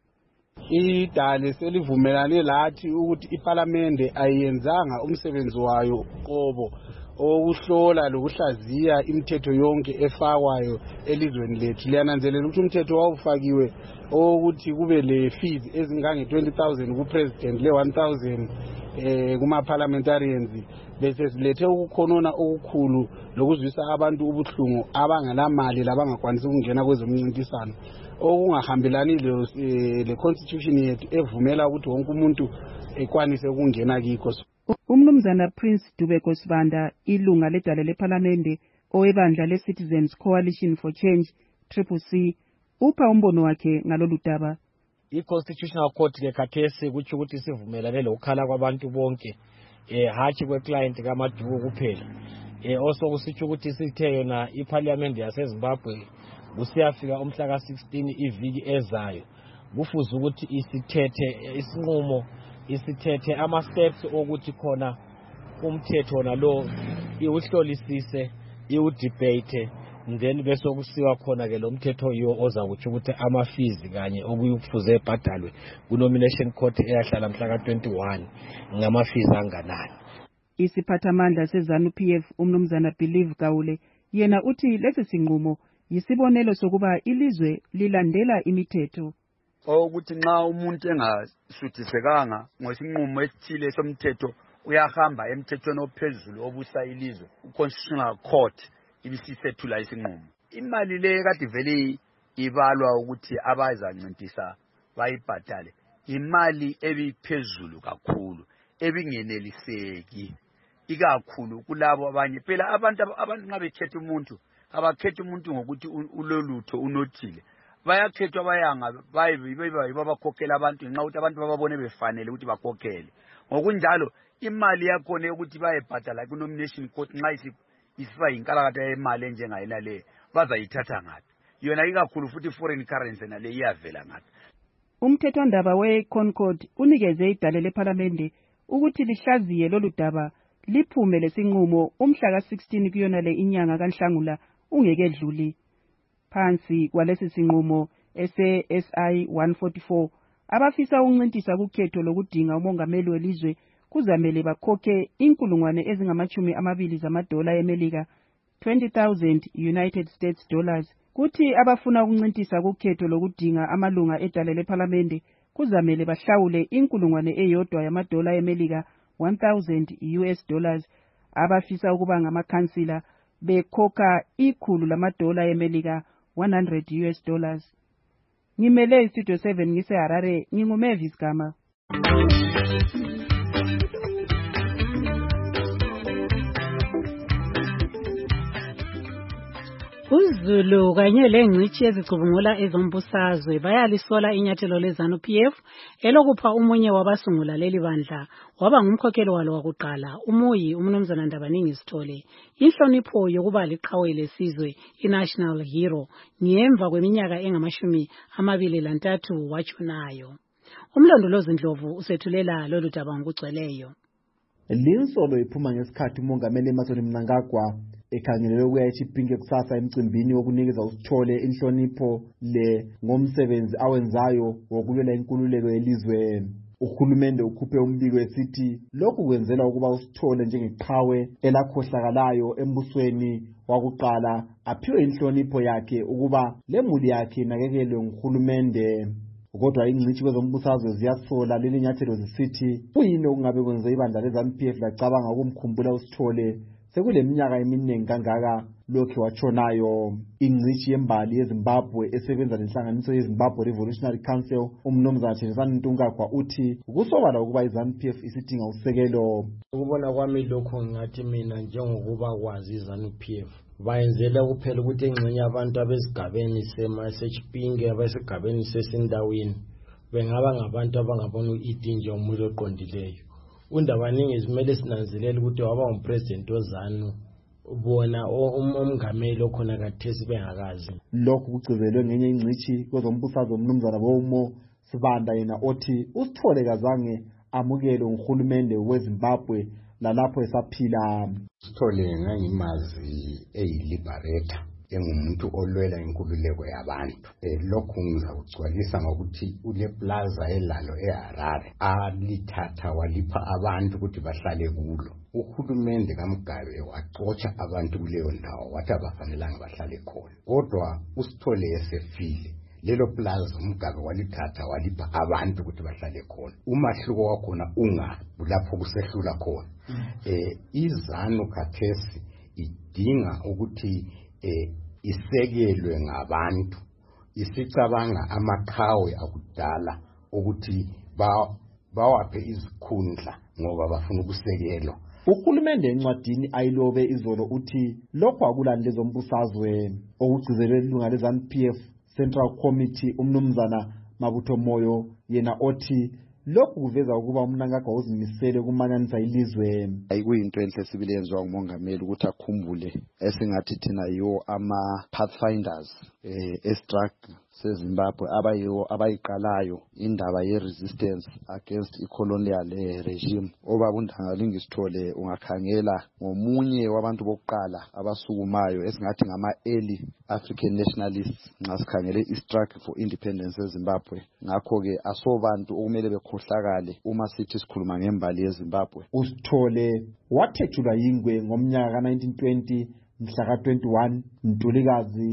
Idale selivumelane lathi ukuthi iParliament ayenzanga umsebenzi wayo qobo okuhlola lokuhlaziya imithetho yonke efakwayo elizweni lethu. Liyananzelela ukuthi umthetho wawufakiwe ukuthi kube le fees ezingange twenty thousand ku president le one thousand eh kuma parliamentarians bese silethe ukukhonona okukhulu lokuzwisa abantu ubuhlungu abangalamali labangakwanisi ukungena kwezomncintisano okungahambelani le constitution yethu evumela ukuthi wonke umuntu ekwanise ukungena kikho. Umnumzana Prince Dubeko Sibanda ilunga ledale leParliament owebandla le-Citizens Coalition for Change Triple C upha umbono wakhe ngalolu daba. I-Constitutional Court ke khathesi kuthi ukuthi sivumelane lokukhala kwabantu bonke eh hathi kwe-client kaMaduku kuphela. Eh also kusitsho ukuthi sithe yona iParliament yaseZimbabwe kusiyafika umhla ka sixteen iviki ezayo kufuze ukuthi isithethe isinqumo isithethe ama steps okuthi khona umthetho nalo iwuhlolisise iwudebate then bese kusiwa khona ke lo mthetho yo oza kuthi ukuthi ama fees kanye okuyikufuze ebhadalwe ku nomination court eyahlala mhla ka twenty-one ngama fees anganani. Isiphathamandla seZANU-P F umnumzana Believe Gawule yena uthi lesi sinqumo yisibonelo sokuba ilizwe lilandela imithetho. ukuthi nxa umuntu engasuthisekanga ngosinqumo esithile somthetho uyahamba emthethweni ophezulu obusa ilizwe uConstitutional Court ibisisethula isinqumo. Imali le kade vele ibalwa ukuthi abazancintisa bayibhadale imali ebiphezulu kakhulu ebingeneliseki ikakhulu kulabo abanye phela abantu abantu nxa bekhetha umuntu abakhetha umuntu ngokuthi ulolutho unothile bayakhethwa bayanga bayiba bakhokhela abantu nxa ukuthi abantu bababone befanele ukuthi bakhokhele ngokunjalo imali yakhona ukuthi bayebhadala ku nomination court nxa isiba yinkalakatha yemali enjengayena le bazayithatha ngaphi yona ikakhulu futhi foreign currency nale iyavela ngaphi. Umthethwandaba we-Concord unikeze idale lePhalamende ukuthi lihlaziye lolu daba liphume lesinqumo umhla ka sixteen kuyona le inyanga kaNhlangula ungekedluli. Phansi kwalesi sinqumo ese S I one forty-four abafisa ukuncintisa kukhetho lokudinga umongameli welizwe kuzamele bakhokhe inkulungwane ezingamachumi amabili zamadola eMelika twenty thousand United States dollars. Kuthi abafuna ukuncintisa kukhetho lokudinga amalunga edale lePhalamende kuzamele bahlawule inkulungwane eyodwa yamadola eMelika one thousand U S dollars. Abafisa ukuba ngamakhansila bekhokha ikhulu lamadola eMelika one hundred U S dollars. Ngimele istudio seven ngise Harare nginguMavis Gama. uZulu kanye lengcitshi ezicubungula ezombusazwe bayalisola inyathelo leZANU P F elokupha umunye wabasungula leli bandla waba ngumkhokheli walo wakuqala umuyi umnumzana Ndabaningi Sithole inhlonipho yokuba liqhawe lesizwe iNational Hero ngemva kweminyaka engamashumi amabili lantathu watshonayo. Umlondolozi Ndlovu usethulela lolu daba ngokugcweleyo. Linsolo iphuma ngesikhathi umongameli Emmerson Mnangagwa ekhangelelwe ukuya eChipinge kusasa emcimbini wokunikeza uSithole inhlonipho le ngomsebenzi awenzayo wokulwela inkululeko yelizwe. Uhulumende ukhuphe umbiko esithi lokhu kwenzela ukuba uSithole njengeqhawe elakhohlakalayo embusweni wakuqala aphiwe inhlonipho yakhe ukuba lemuli yakhe nakekelwe nguhulumende. Kodwa ingcitshi kwezombusazwe ziyasola leli nyathelo zisithi kuyini okungabe kwenze ibandla leZANU P F lacabanga ukumkhumbula uSithole sekule minyaka eminingi kangaka lokho watshonayo. Ingcitshi yembali yeZimbabwe esebenza lenhlanganiso yeZimbabwe Revolutionary Council umnumzana Thenjisani Ntungagwa uthi kusobala ukuba iZANU P F isidinga usekelo. Ukubona kwami lokho ngathi mina njengokuba kwazi iZANU P F bayenzela kuphela ukuthi engcenye abantu abezigabeni semaSechipinge abesigabeni sesindaweni bengaba ngabantu abangabona uIdinje umuntu oqondileyo. Undabaningi izimele sinanzelela ukuthi waba umpresident wezanu bona umngameli okhona kathesi bengakazi. Lokhu kucizelwe ngenye ingcitshi kwezombusazwe umnumzana Bomo Sibanda yena othi uSithole kazange amukele nguhulumende weZimbabwe lalapho esaphila. USithole ngangimazi eyiliberator engumuntu olwela inkululeko yabantu. Eh lokhu ngizakugcwalisa ngokuthi ule plaza elalo eHarare alithatha walipha abantu ukuthi bahlale kulo. Uhulumende kaMgabe waxotsha abantu kuleyo ndawo wathi abafanelanga bahlale khona. Kodwa uSithole esefile lelo plaza uMgabe walithatha walipha abantu ukuthi bahlale khona. Umahluko wakhona unga lapho kusehlula khona. Eh iZANU khathesi idinga ukuthi eh isekelwe ngabantu isicabanga amakhawe akudala ukuthi ba bawaphe izikhundla ngoba bafuna ukusekelwa. Uhulumende encwadini ayilobe izolo uthi lokho akulani lezombusazwe okugcizelwe ilunga leZANU P F Central Committee umnumzana Mabutho Moyo yena othi lokhu kuveza ukuba uMnangagwa uzimisele kumanyanisa ilizwe. Ayikuyinto enhle sibile yenziwa ngumongameli ukuthi akhumbule esingathi thina yiwo ama pathfinders eh estruggle seZimbabwe abayiwo abayiqalayo indaba ye-resistance against i-colonial regime. Obaba uNdabaningi Sithole ungakhangela ngomunye wabantu bokuqala abasukumayo esingathi ngama early African nationalists nxa sikhangele i-struggle for independence eZimbabwe. Ngakho ke asobantu okumele bekhohlakale uma sithi sikhuluma ngembali yeZimbabwe. uSithole wathethulwa yingwe ngomnyaka ka nineteen twenty mhla ka twenty-one Ntulikazi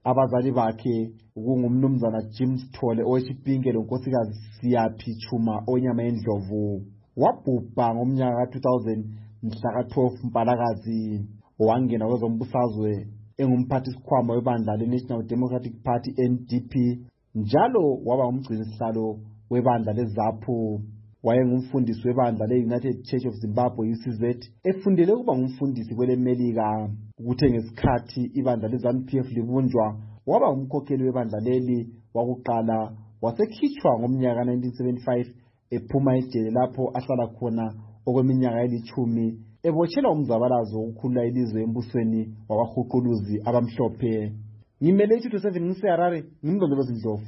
abazali bakhe kungumnumzana Jim Sithole owesipinke lonkosikazi Siyaphi Chuma onyama endlovu. Wabhubha ngomnyaka ka two thousand mhla ka twelve Mpalakazi. Wangena kwezombusazwe engumphathisikhwama webandla le-National Democratic Party N D P njalo waba umgcinisihlalo webandla leZAPU. Wayengumfundisi webandla le-United Church of Zimbabwe U C Z, efundele ukuba ngumfundisi kwelemelika. Kuthe ngesikhathi ibandla leZANU P F libunjwa, waba umkhokheli webandla leli wakuqala, wasekhitshwa ngomnyaka nineteen seventy-five ephuma ejele lapho ahlala khona okweminyaka elithumi, ebotshelwa umzabalazo wokukhulula ilizwe embusweni wabahuquluzi abamhlophe. Ngimele two seven ngiseharare, ngimlondolozi Ndlovu.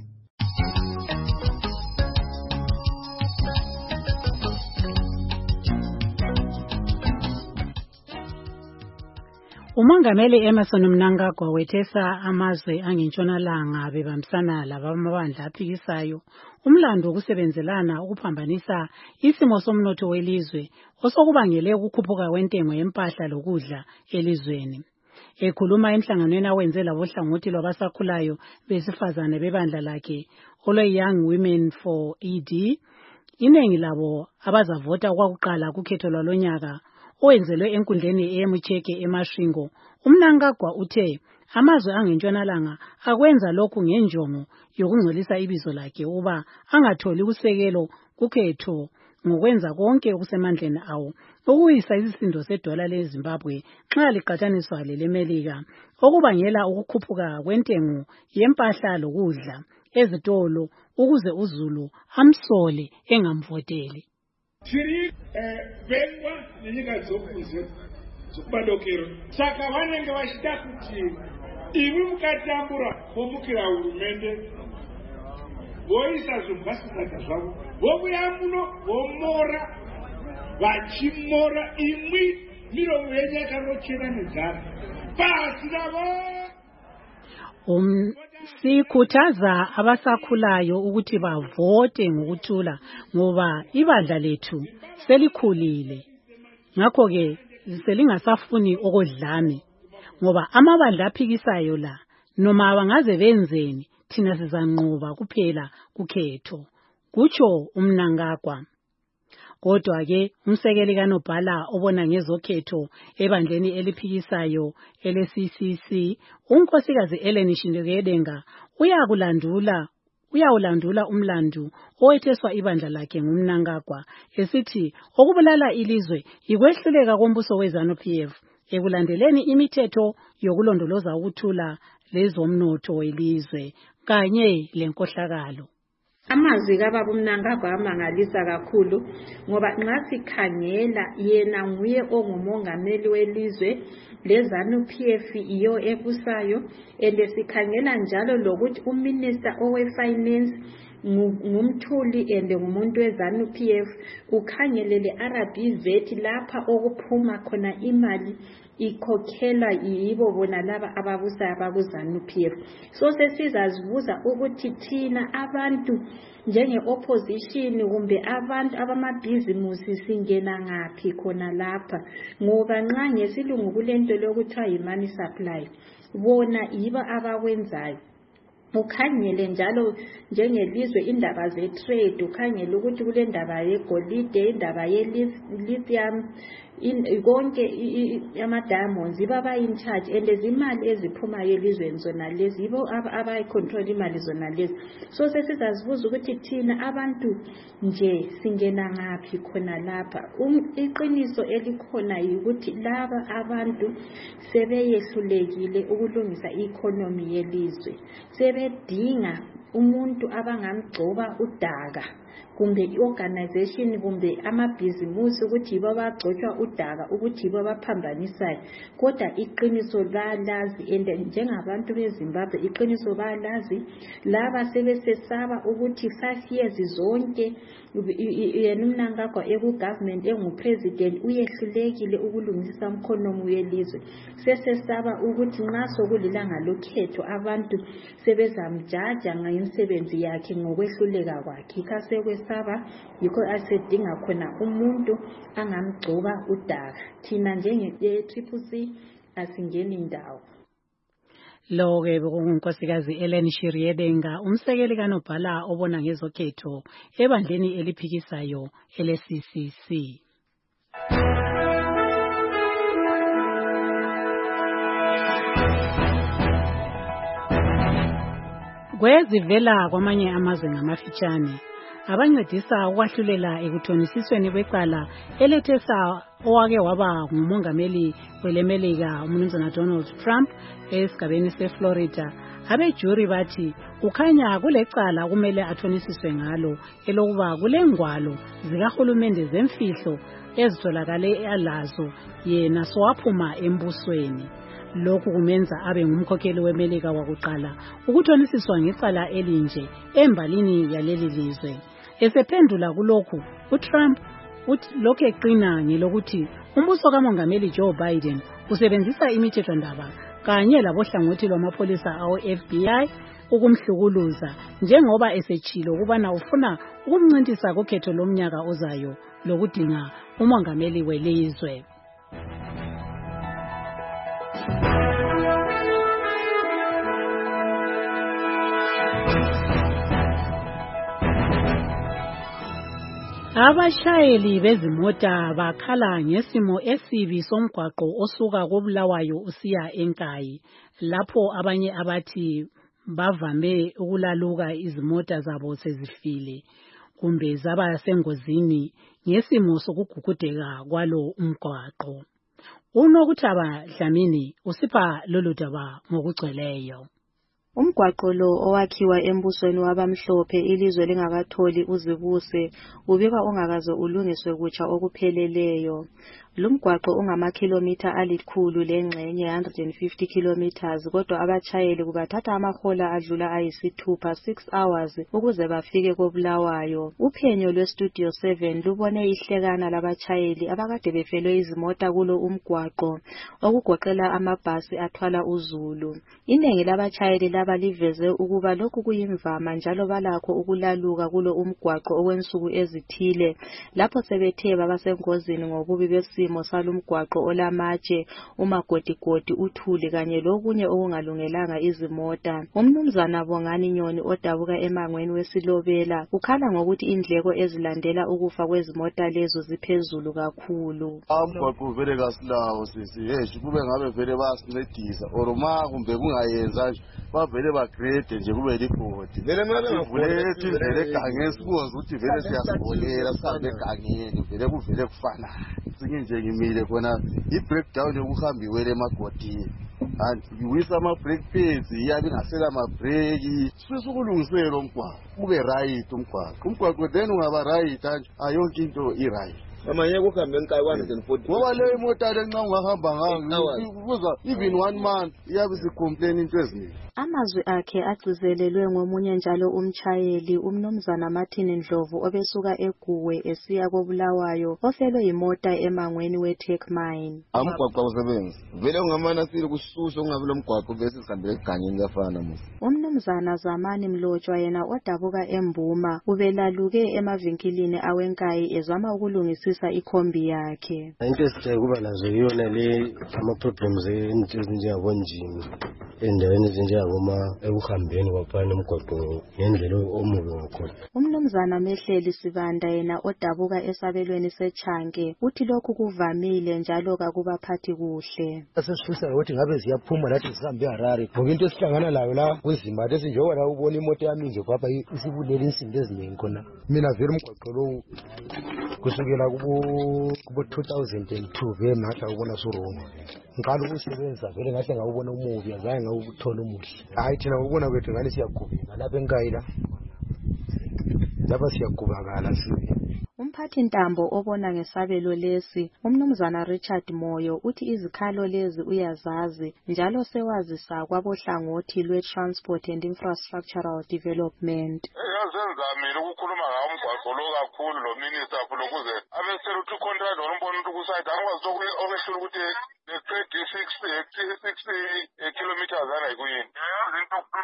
Umongameli Emerson Mnangagwa wethesa amazwe angentshonalanga bebambisana labamabandla aphikisayo umlando wokusebenzelana ukuphambanisa isimo somnotho welizwe osokubangele ukukhuphuka kwentengo yempahla lokudla elizweni. Ekhuluma emhlanganweni awenze labohlangothi lwabasakhulayo besifazane bebandla lakhe olwe Young Women for E D, inengi labo abazavota kwakuqala kukhetho lwalonyaka owenzelwe enkundleni eyemucheke eMashingo, uMnangagwa uthe amazwe angentshonalanga akwenza lokhu ngenjongo yokungcolisa ibizo lakhe uba angatholi kusekelo kukhetho ngokwenza konke okusemandleni awo ukuyisa isisindo sedola leZimbabwe nxa liqhathaniswa lelemelika, okubangela ukukhuphuka kwentengo yempahla lokudla ezitolo ukuze uZulu amsole engamvoteli. Tiri vengwa nenyika dzokunze dzokubadokero saka vanenge vachida kuti imi mukatambura vomukira hurumende voisa zvomvasisata zvavo vobuya muno vomora vachimora imwi miromo yenyu yakanochena nedzara pasi navo. Um, sikhuthaza abasakhulayo ukuthi bavote ngokuthula ngoba ibandla lethu selikhulile. Ngakho ke selingasafuni okodlame ngoba amabandla aphikisayo la noma bangaze benzeni thina sizanqoba kuphela kukhetho, kutsho uMnangagwa. Kodwa ke umsekeli kaNobhala obona ngezokhetho ebandleni eliphikisayo ele-C C C, unkosikazi Ellen Shindekedenga uyakulandula uyawulandula umlandu owetheswa ibandla lakhe nguMnangagwa esithi okubulala ilizwe ikwehluleka kombuso weZANU P F ekulandeleni imithetho yokulondoloza ukuthula lezomnotho welizwe kanye lenkohlakalo. Amazwi kababa uMnangagwa amangalisa kakhulu ngoba nxa sikhangela yena nguye ongumongameli welizwe leZANU P F iyo ebusayo, ende sikhangela njalo lokuthi uminister owe-finance ngumthuli ende ngumuntu weZANU P F, ukhangelele R B Z lapha okuphuma khona imali ikhokhelwa yibo bona laba ababusa abakuZANU P F. So sesizazibuza ukuthi thina abantu njenge opposition kumbe abantu abamabhizimusi singena ngaphi khona lapha, ngoba nxa ngesilungu kulento lokuthiwa yi-money supply, bona yibo abakwenzayo. Ukhangele njalo njengelizwe indaba ze-trade, ukhangele ukuthi kule ndaba yegolide, indaba ye-lithium, konke ama-diamonds iba in charge, and izimali eziphumayo elizweni zona lezi yibo abayicontrol imali zona lezi. So sesizazibuza ukuthi thina abantu nje singena ngaphi khona lapha. Iqiniso elikhona yikuthi laba abantu sebeyehlulekile ukulungisa i-economy yelizwe, sebedinga umuntu abangamgcoba udaka kumbe i-organization kumbe amabhizimusi ukuthi yibo bagcotshwa udaka ukuthi yibo baphambanisayo. Kodwa iqiniso balazi, and njengabantu beZimbabwe iqiniso balazi. Laba sebesesaba ukuthi five years zonke yena uMnangagwa eku-government engu-president uyehlulekile ukulungisa umkhonomi welizwe. Sesesaba ukuthi nxa sokulilanga lokhetho abantu sebezamjaja ngemisebenzi yakhe ngokwehluleka kwakhe. Kasekwesaba yikho asedinga khona umuntu angamgcoba udaka. Thina njenge-Triple C asingeni ndawo. Lo-ke bekungunkosikazi Ellen Shiryedenga, umsekeli kanobhala obona ngezokhetho ebandleni eliphikisayo ele-C C C. Kwezivela kwamanye amazwe ngamafitshane abancedisa ukwahlulela ekuthonisisweni kwecala elethesa owake waba ngumongameli welemelika umnumzana Donald Trump esigabeni seFlorida. Abejuri bathi kukhanya kulecala kumele athonisiswe ngalo elokuba kulengwalo zikahulumende zemfihlo ezitholakale alazo yena sowaphuma embusweni. Lokhu kumenza abe ngumkhokheli wemelika wakuqala ukuthonisiswa ngecala elinje embalini yaleli lizwe. Esephendula kulokhu, uTrump uthi lokhu eqina ngelokuthi umbuso kamongameli Joe Biden usebenzisa imithethondaba kanye labohlangothi lwamapholisa awe-F B I ukumhlukuluza njengoba esechilo ukubana ufuna ukumncintisa kokhetho lomnyaka ozayo lokudinga umongameli welizwe. Abashayeli bezimota bakhala ngesimo esibi somgwaqo osuka koBulawayo usiya eNkayi, lapho abanye abathi bavame ukulaluka izimota zabo sezifile kumbe zaba sengozini ngesimo sokugugudeka kwalo umgwaqo. UNokuthaba Dlamini usipha lolu daba ngokugcweleyo. Umgwaqo lo owakhiwa embusweni wabamhlophe ilizwe lingakatholi uzibuse ubika ongakaze ulungiswe kutsha okupheleleyo. Lumgwaqo ungamakhilomitha alikhulu lengxenye one hundred fifty kilometers kodwa abachayeli kubathatha amahola adlula ayisithupha six hours ukuze bafike koBulawayo. Uphenyo lweStudio seven lubone ihlekana labachayeli abakade befelwe izimota kulo umgwaqo okugoqela amabhasi athwala uzulu. Inengi labachayeli laba liveze ukuba lokhu kuyimvama njalo balakho ukulaluka kulo umgwaqo okwensuku ezithile lapho sebethe babasengozini ngobubi besi isimo salumgwaqo olamatshe umagodigodi uthuli kanye lokunye okungalungelanga izimota. Umnumzana Bongani Nyoni odabuka emangweni wesilobela ukhala ngokuthi indleko ezilandela ukufa kwezimota lezo ziphezulu kakhulu. Umgwaqo vele kasilawo sisi hey kube ngabe vele basincedisa or ma kumbe kungayenza bavele bagrade nje kube ligodi vele ngabe ngavulethi vele egangeni sikuze ukuthi vele siyasibolela sihambe egangeni vele kuvele kufana sinye nje ngimile khona i-breakdown yokuhamba iwele emagodini and iwisa ama-break pads iyabe ingasela ama-breki sisukulungisela umgwaqo kube right umgwaqo umgwaqo then ungaba right anje ayonke into i-right amanye kuhambe eNkayi one hundred forty ngoba leyo imota le nxa ungahamba ngayo kuza even one month iyabe sicomplain into eziningi. Amazwi akhe agcizelelwe ngomunye njalo umchayeli umnumzana Martin Ndlovu obesuka eGuwe esiya koBulawayo ofelwe imota emangweni weTech Mine. Umgwaqo usebenza vele ungamana sile kususho ungabe lo mgwaqo bese sihambele egangeni kuyafana musa. Umnumzana Zamani Mlotshwa yena odabuka eMbuma ubelaluke emavinkilini aweNkayi ezama ukulungisisa ikhombi yakhe. Into esithe kuba nazo yona le ama problems ezinjengabonjini endaweni ezinjengaboma ekuhambeni kwaphana umgwaqo ngendlela omubi ngakhona. Umnumzana Mehleli Sibanda yena odabuka esabelweni seChanke uthi lokhu kuvamile njalo kakubaphathi kuhle. Asesifisa ukuthi ngabe ziyaphuma lathi sihambe eHarare ngoba into esihlangana layo la kuzimba esinjengoba la ubona imoto yami nje kwapha isibulela insimbi eziningi khona. Mina vele umgwaqo lo kusukela kubo kubo two thousand two vele ngathi ubona surongo. Ngicela ukusebenza vele ngathi ngawubona umubi azange ngawuthola umuhle. Hayi thina ukubona kwethu ngani siyagubeka lapha eNkayi la. Lapha siyagubakala sibe. Umphathi Ntambo obona ngesabelo lesi umnumzana Richard Moyo uthi izikhalo lezi uyazazi njalo sewazisa kwabohlangothi lwe-Transport and Infrastructural Development. Yazenzamile ukukhuluma ngawo umgwaqo lo kakhulu lo minister kulokuze abesela uthi contract nombona ukuthi kusayida angikwazi okweshula ukuthi the thirty sixty kilometers ana kuyini yazi into okukhuluma ngayo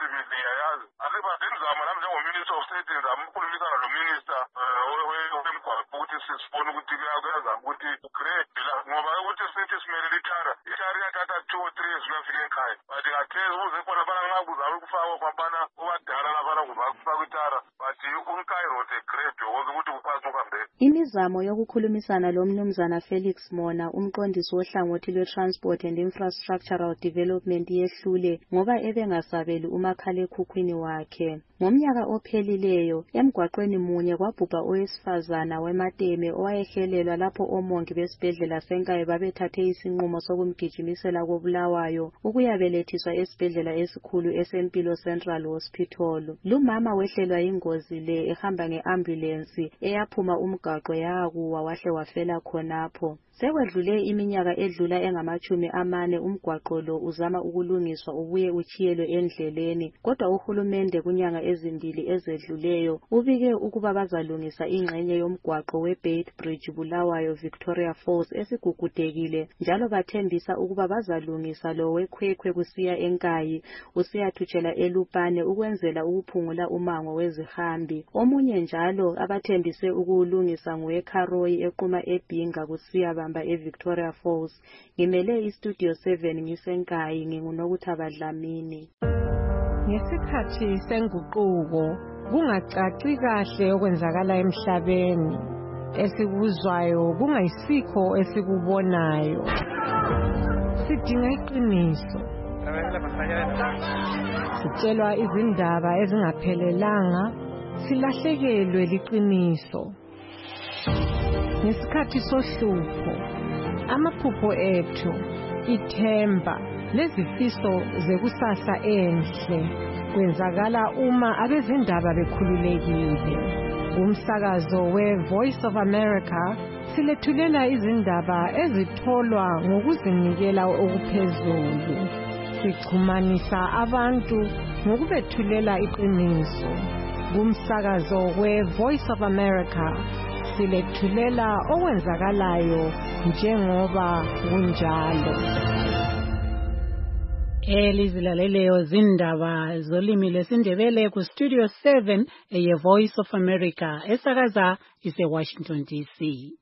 sibili yayazi asibaze imizamo nami njengo-minister of state ngizama ukukhulumisana lo-minister wemgwaqo ukuthi sisibone ukuthi kuyazama ukuthi ugrade la ngoba ukuthi sithi simele litara itara iyathatha two or three years kuyafika ekhaya but kathesi uze khona bana ngakuzame ukufakwa kwabana ubadala labana kuzama kufakwa itara but unkayirode grade yokuze ukuthi kukwazi ukuhambela. Imizamo yokukhulumisana lo mnumzana Felix Mona, umqondisi wohlangothi lwe-Transport and Infrastructural Development yehlule ngoba ebengasabeli umakhalekhukhwini wakhe. Ngomnyaka ophelileyo, emgwaqweni munye kwabhubha owesifazana wemateme owayehelelwa lapho omongi besibhedlela seNkayi babethathe isinqumo sokumgijimisela koBulawayo ukuyabelethiswa esibhedlela esikhulu eseMpilo Central Hospital. Lumama wehlelwa ingozi le ehamba ngeambulance eyaphuma umgwaqo yakuwa wahle wafela khonapho. Sekwedlule iminyaka edlula engamachumi amane umgwaqo lo uzama ukulungiswa ubuye uchiyelwe endleleni, kodwa uhulumende kunyanga ezimbili ezedluleyo ubike ukuba bazalungisa ingxenye yomgwaqo weBeit Bridge Bulawayo Victoria Falls esigugudekile, njalo bathembisa ukuba bazalungisa lo wekhwekhwe kusiya eNkayi usiyathutshela eLupane ukwenzela ukuphungula umango wezihambi. Omunye njalo abathembise ukuwulungisa nguweKharoyi equma eBhinga kusiya eVictoria Falls. Ngimele iStudio seven ngiseNkayi nginguNokuthaba Dlamini. Ngesikhathi senguquko kungacaci kahle okwenzakala emhlabeni, esikuzwayo kungayisikho esikubonayo. Sidinga iqiniso. Sitshelwa izindaba ezingaphelelanga, silahlekelwe liqiniso. Ngesikhathi sohlupho, amaphupho ethu, ithemba, lezifiso zekusasa enhle kwenzakala uma abezindaba bekhululekile. Umsakazo we-Voice of America silethulela izindaba ezitholwa ngokuzinikela okuphezulu. Sixhumanisa abantu ngokubethulela iqiniso. Umsakazo we-Voice of America silethulela okwenzakalayo njengoba kunjalo. Elizilaleleyo zindaba zolimi lwesiNdebele ku Studio seven eye Voice of America esakaza ise Washington D C.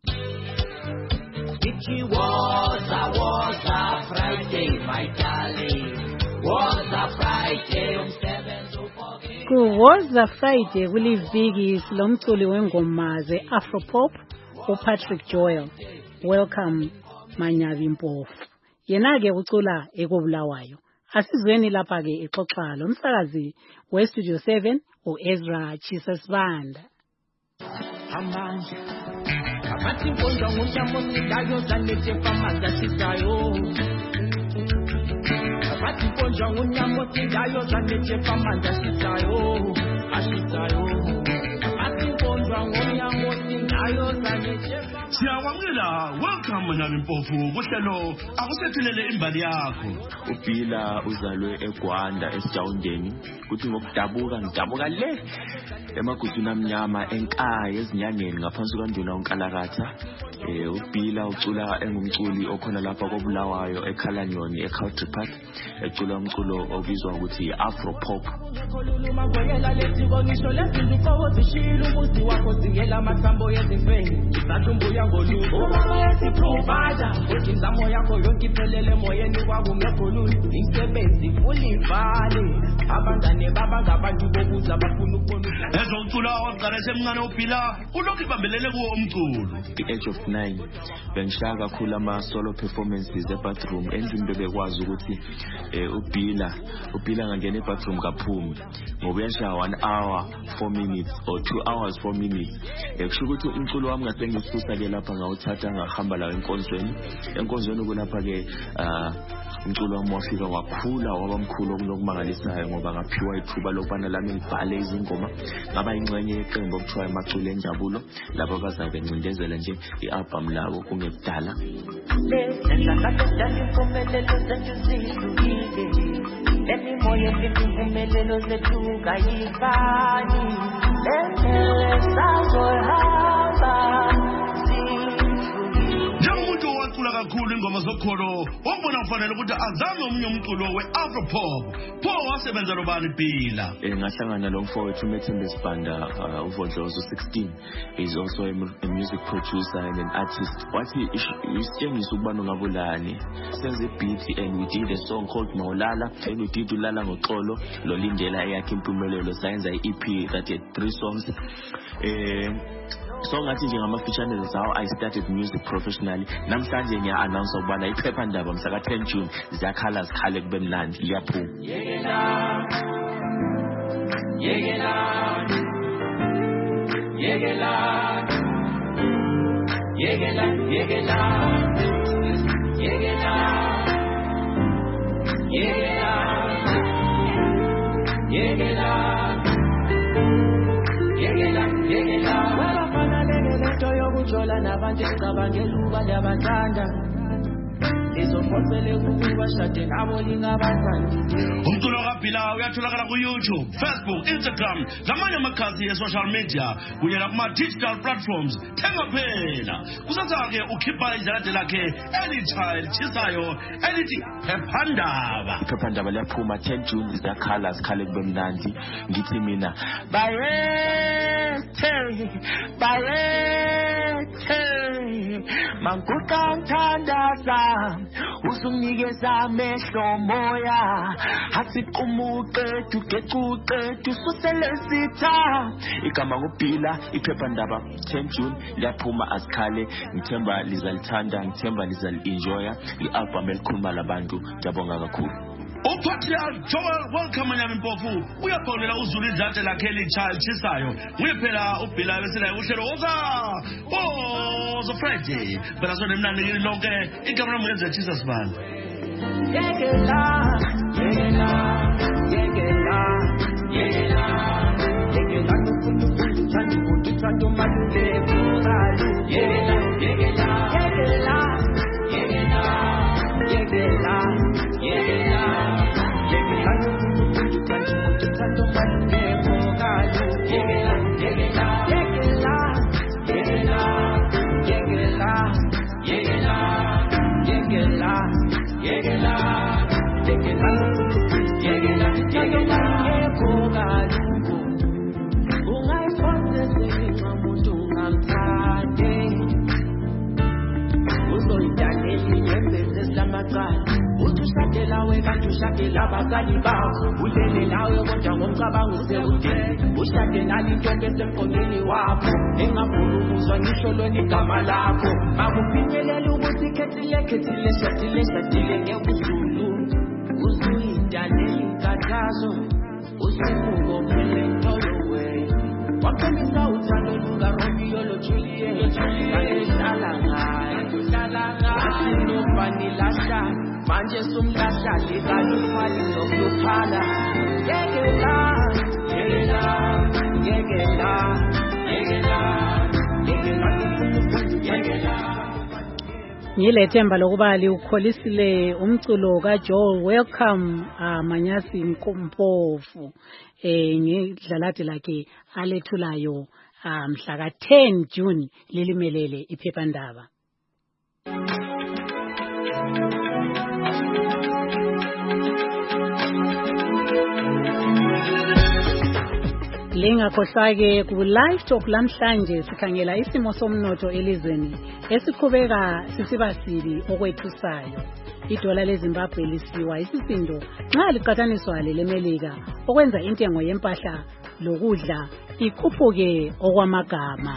It was a was a Friday, my darling. Was a Friday on seventh of August. Ku was a Friday kuliviki lomculi wengoma ze Afropop uPatrick Joel. Welcome Manyavi Mpofu. Yena ke ucula ekobulawayo. Asizweni lapha ke exoxa lo msakazi we Studio seven uEzra Chisasibanda. Amanje abathi mpondo ngushamoni dayo zanete pamanda sisayo. Abathi mpondo ngunyamoti dayo zanete pamanda sisayo. Asisayo. Abathi mpondo ngunyamoti dayo zanete. Siyawamukela, welcome Manyavi Mpofu kuhlelo akusethulele imbali yakho. uBhila uzalwe eGwanda eSjawundeni kuthi ngokudabuka ngidabuka le emaguswini amnyama eNkayi ezinyangeni ngaphansi kwanduna uNkalakatha. eh uBhila ucula engumculi okhona lapha koBulawayo eKhalanyoni eCountry Park, ecula umculo obizwa ukuthi Afropop. Khuluma ngoyela letiko ngisho lezinto ozishila umuzi wakho zingela amathambo yezimfeni. Sathumbuya ngoluku uma esiprovider uthi indamo yakho yonke iphelele moyeni kwakungekholuni. Imsebenzi ulivale abangane baba ngabantu bokuza bafuna ukubona. Ezocula waqala semncane uBhila ulokhu ibambelele kuwo umculo. The age of nine bengishaya kakhulu ama solo performances ebathroom endlini bebekwazi ukuthi eh uBhila uBhila ngangena ebathroom kaphumi ngoba uyashaya one hour four minutes or two hours four minutes. Ekusho ukuthi umculo wami ngasengisusa ke lapha ngawuthatha ngahamba la enkonzweni enkonzweni kulapha ke umculo wami wafika wakhula wabamkhulu okunokumangalisayo ngoba ngaphiwa ithuba lokubana lami ngibhale izingoma ngaba ingxenye yeqembu okuthiwa iMacule Enjabulo lapho bazabe bencindezela nje i-album labo kungekudala. Lenza kahle impumelelo zethu zidlulile, emimoya impumelelo zethu kayifani, lendlela sazohamba. Njengomuntu owacula kakhulu ingoma izimo zokholo wabona kufanele ukuthi azame omunye umculo we-Afropop. Pho wasebenza nobani Bhila? Eh ngahlangana lo mfowethu uMethembe Sibanda uVondlozo sixteen. He's also a, a music producer and an artist. Wathi isitshengisa ukubana ngabulani. Senze beat and we did a song called Mawulala and we did Ulala ngoxolo lo lindela eyakhe impumelelo sayenza i-E P that had three songs. Eh so ngathi nje ngama feature is how I started music professionally. Namhlanje ngiya announce ukubana iphephandaba mhla ka ten June ziyakhala zikhale kube mnandi liyaphuma. Yekela Yekela Yekela Yekela Yekela Yekela Yekela Yekela Yekela Yekela Wabafana lento yokujola nabantu ecabangeluba labantsanda izofosele ukuba shade nabo lingabathandi. Umculo kaBhila uyatholakala ku YouTube, Facebook, Instagram, namanye amakhasi ye-social media kunye nakuma-digital platforms. Thenga phela kusasa-ke ukhipha ijalade lakhe elitshayo elitshisayo elithi Phephandaba. Iphephandaba liyaphuma ten June ziyakhala zikhale kube mnandi. Ngithi mina bayethe bayethe manguqa ngithandaza usunginikeza amehlo moya asiqumuqe tugequqe tususele sitha igama ngoBhila. Iphephandaba ten June liyaphuma asikhale. Ngithemba lizalithanda, ngithemba lizali-enjoya i-album elikhuluma labantu. Ngiyabonga kakhulu. uPatriarch Joel welcome nyami Mpofu uyabholela uzulu ijaji lakhe elitshayo elitshisayo. Nguye phela uBhila beselayo uhlelo oza ozo Friday phela sona emnandi lonke igama lami yenza Jesus man. Yekela Yekela Yekela Yekela Yekela Thandu kutu thandu malule kukalu. Yekela Yekela Yekela Yekela Yekela Yekela Yekela thandu kutu thandu malule kukalu. Yekela Yekela Yekela Yekela Yekela Yekela Yekela Yekela Yekela Yekela Yekela kukalu. Ungayifone sengamuntu ngamthande uzoyidaneli yembeze silamacala utushadela wekanti ushadela abazali bakho ulele nawe kodwa ngomcabango usewudele ushadela intombi esemfondweni wakho engafuni ukuzwa ngisho lona igama lakho akuphinyelela ukuthi khethile khethile shadile shadile ngekuzulu uzuyidaneli inkathazo usufuko phele ntolo wena waphemisa uthando lukaRomeo loJuliet ayehlala ngayo ahlala ngayo nobani lahla manje sumlahla likalufali nokuphala. Yekela Yekela Yekela Yekela Yekela Ngilethemba lokuba liukholisile umculo kaJoel welcome Manyasi Mpofu eh ngidlalade lakhe alethulayo mhla ka ten June lilimelele iphephandaba. Lingakhohlwa-ke ku live talk lamhlanje sikhangela isimo somnotho elizweni esiqhubeka sisiba sibi okwethusayo. Idola leZimbabwe lisiwa isisindo nxa liqhathaniswa leMelika okwenza intengo yempahla lokudla ikhuphuke okwamagama.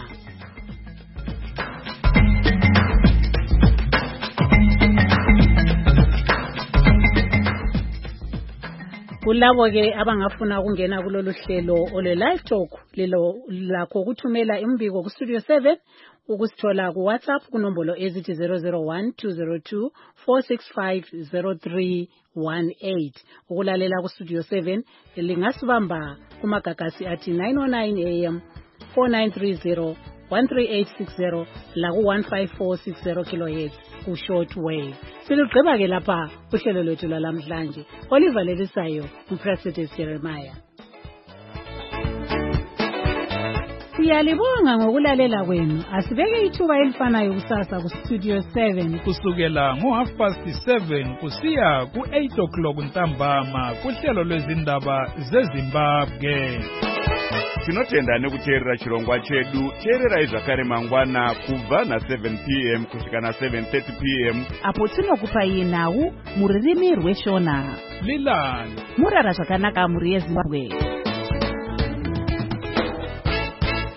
Kulabo ke abangafuna ukungena kulolu hlelo ole live talk lelo lakho ukuthumela imbiko ku studio seven ukusithola ku WhatsApp kunombolo ezithi zero zero one two zero two four six five zero three one eight. Ukulalela ku studio seven lingasibamba kumagagasi athi nine oh nine A M four nine three zero one three eight six zero la ku one five four six zero kilohertz ku short wave. Silugqiba ke lapha uhlelo lwethu lamhlanje. Oliver Lelisayo uPresident Jeremiah. Siyalibonga ngokulalela kwenu. Asibeke ithuba elifanayo kusasa ku Studio seven kusukela ngo half past seven kusiya ku eight o'clock ntambama kuhlelo lwezindaba zeZimbabwe. Tinotenda nekuteerera chirongwa chedu. Teererai zvakare mangwana kubva na seven p m kusvika na seven thirty p m apo tinokupai nhau muririmi rweshona. Lilani Murara zvakanaka muri yeZimbabwe.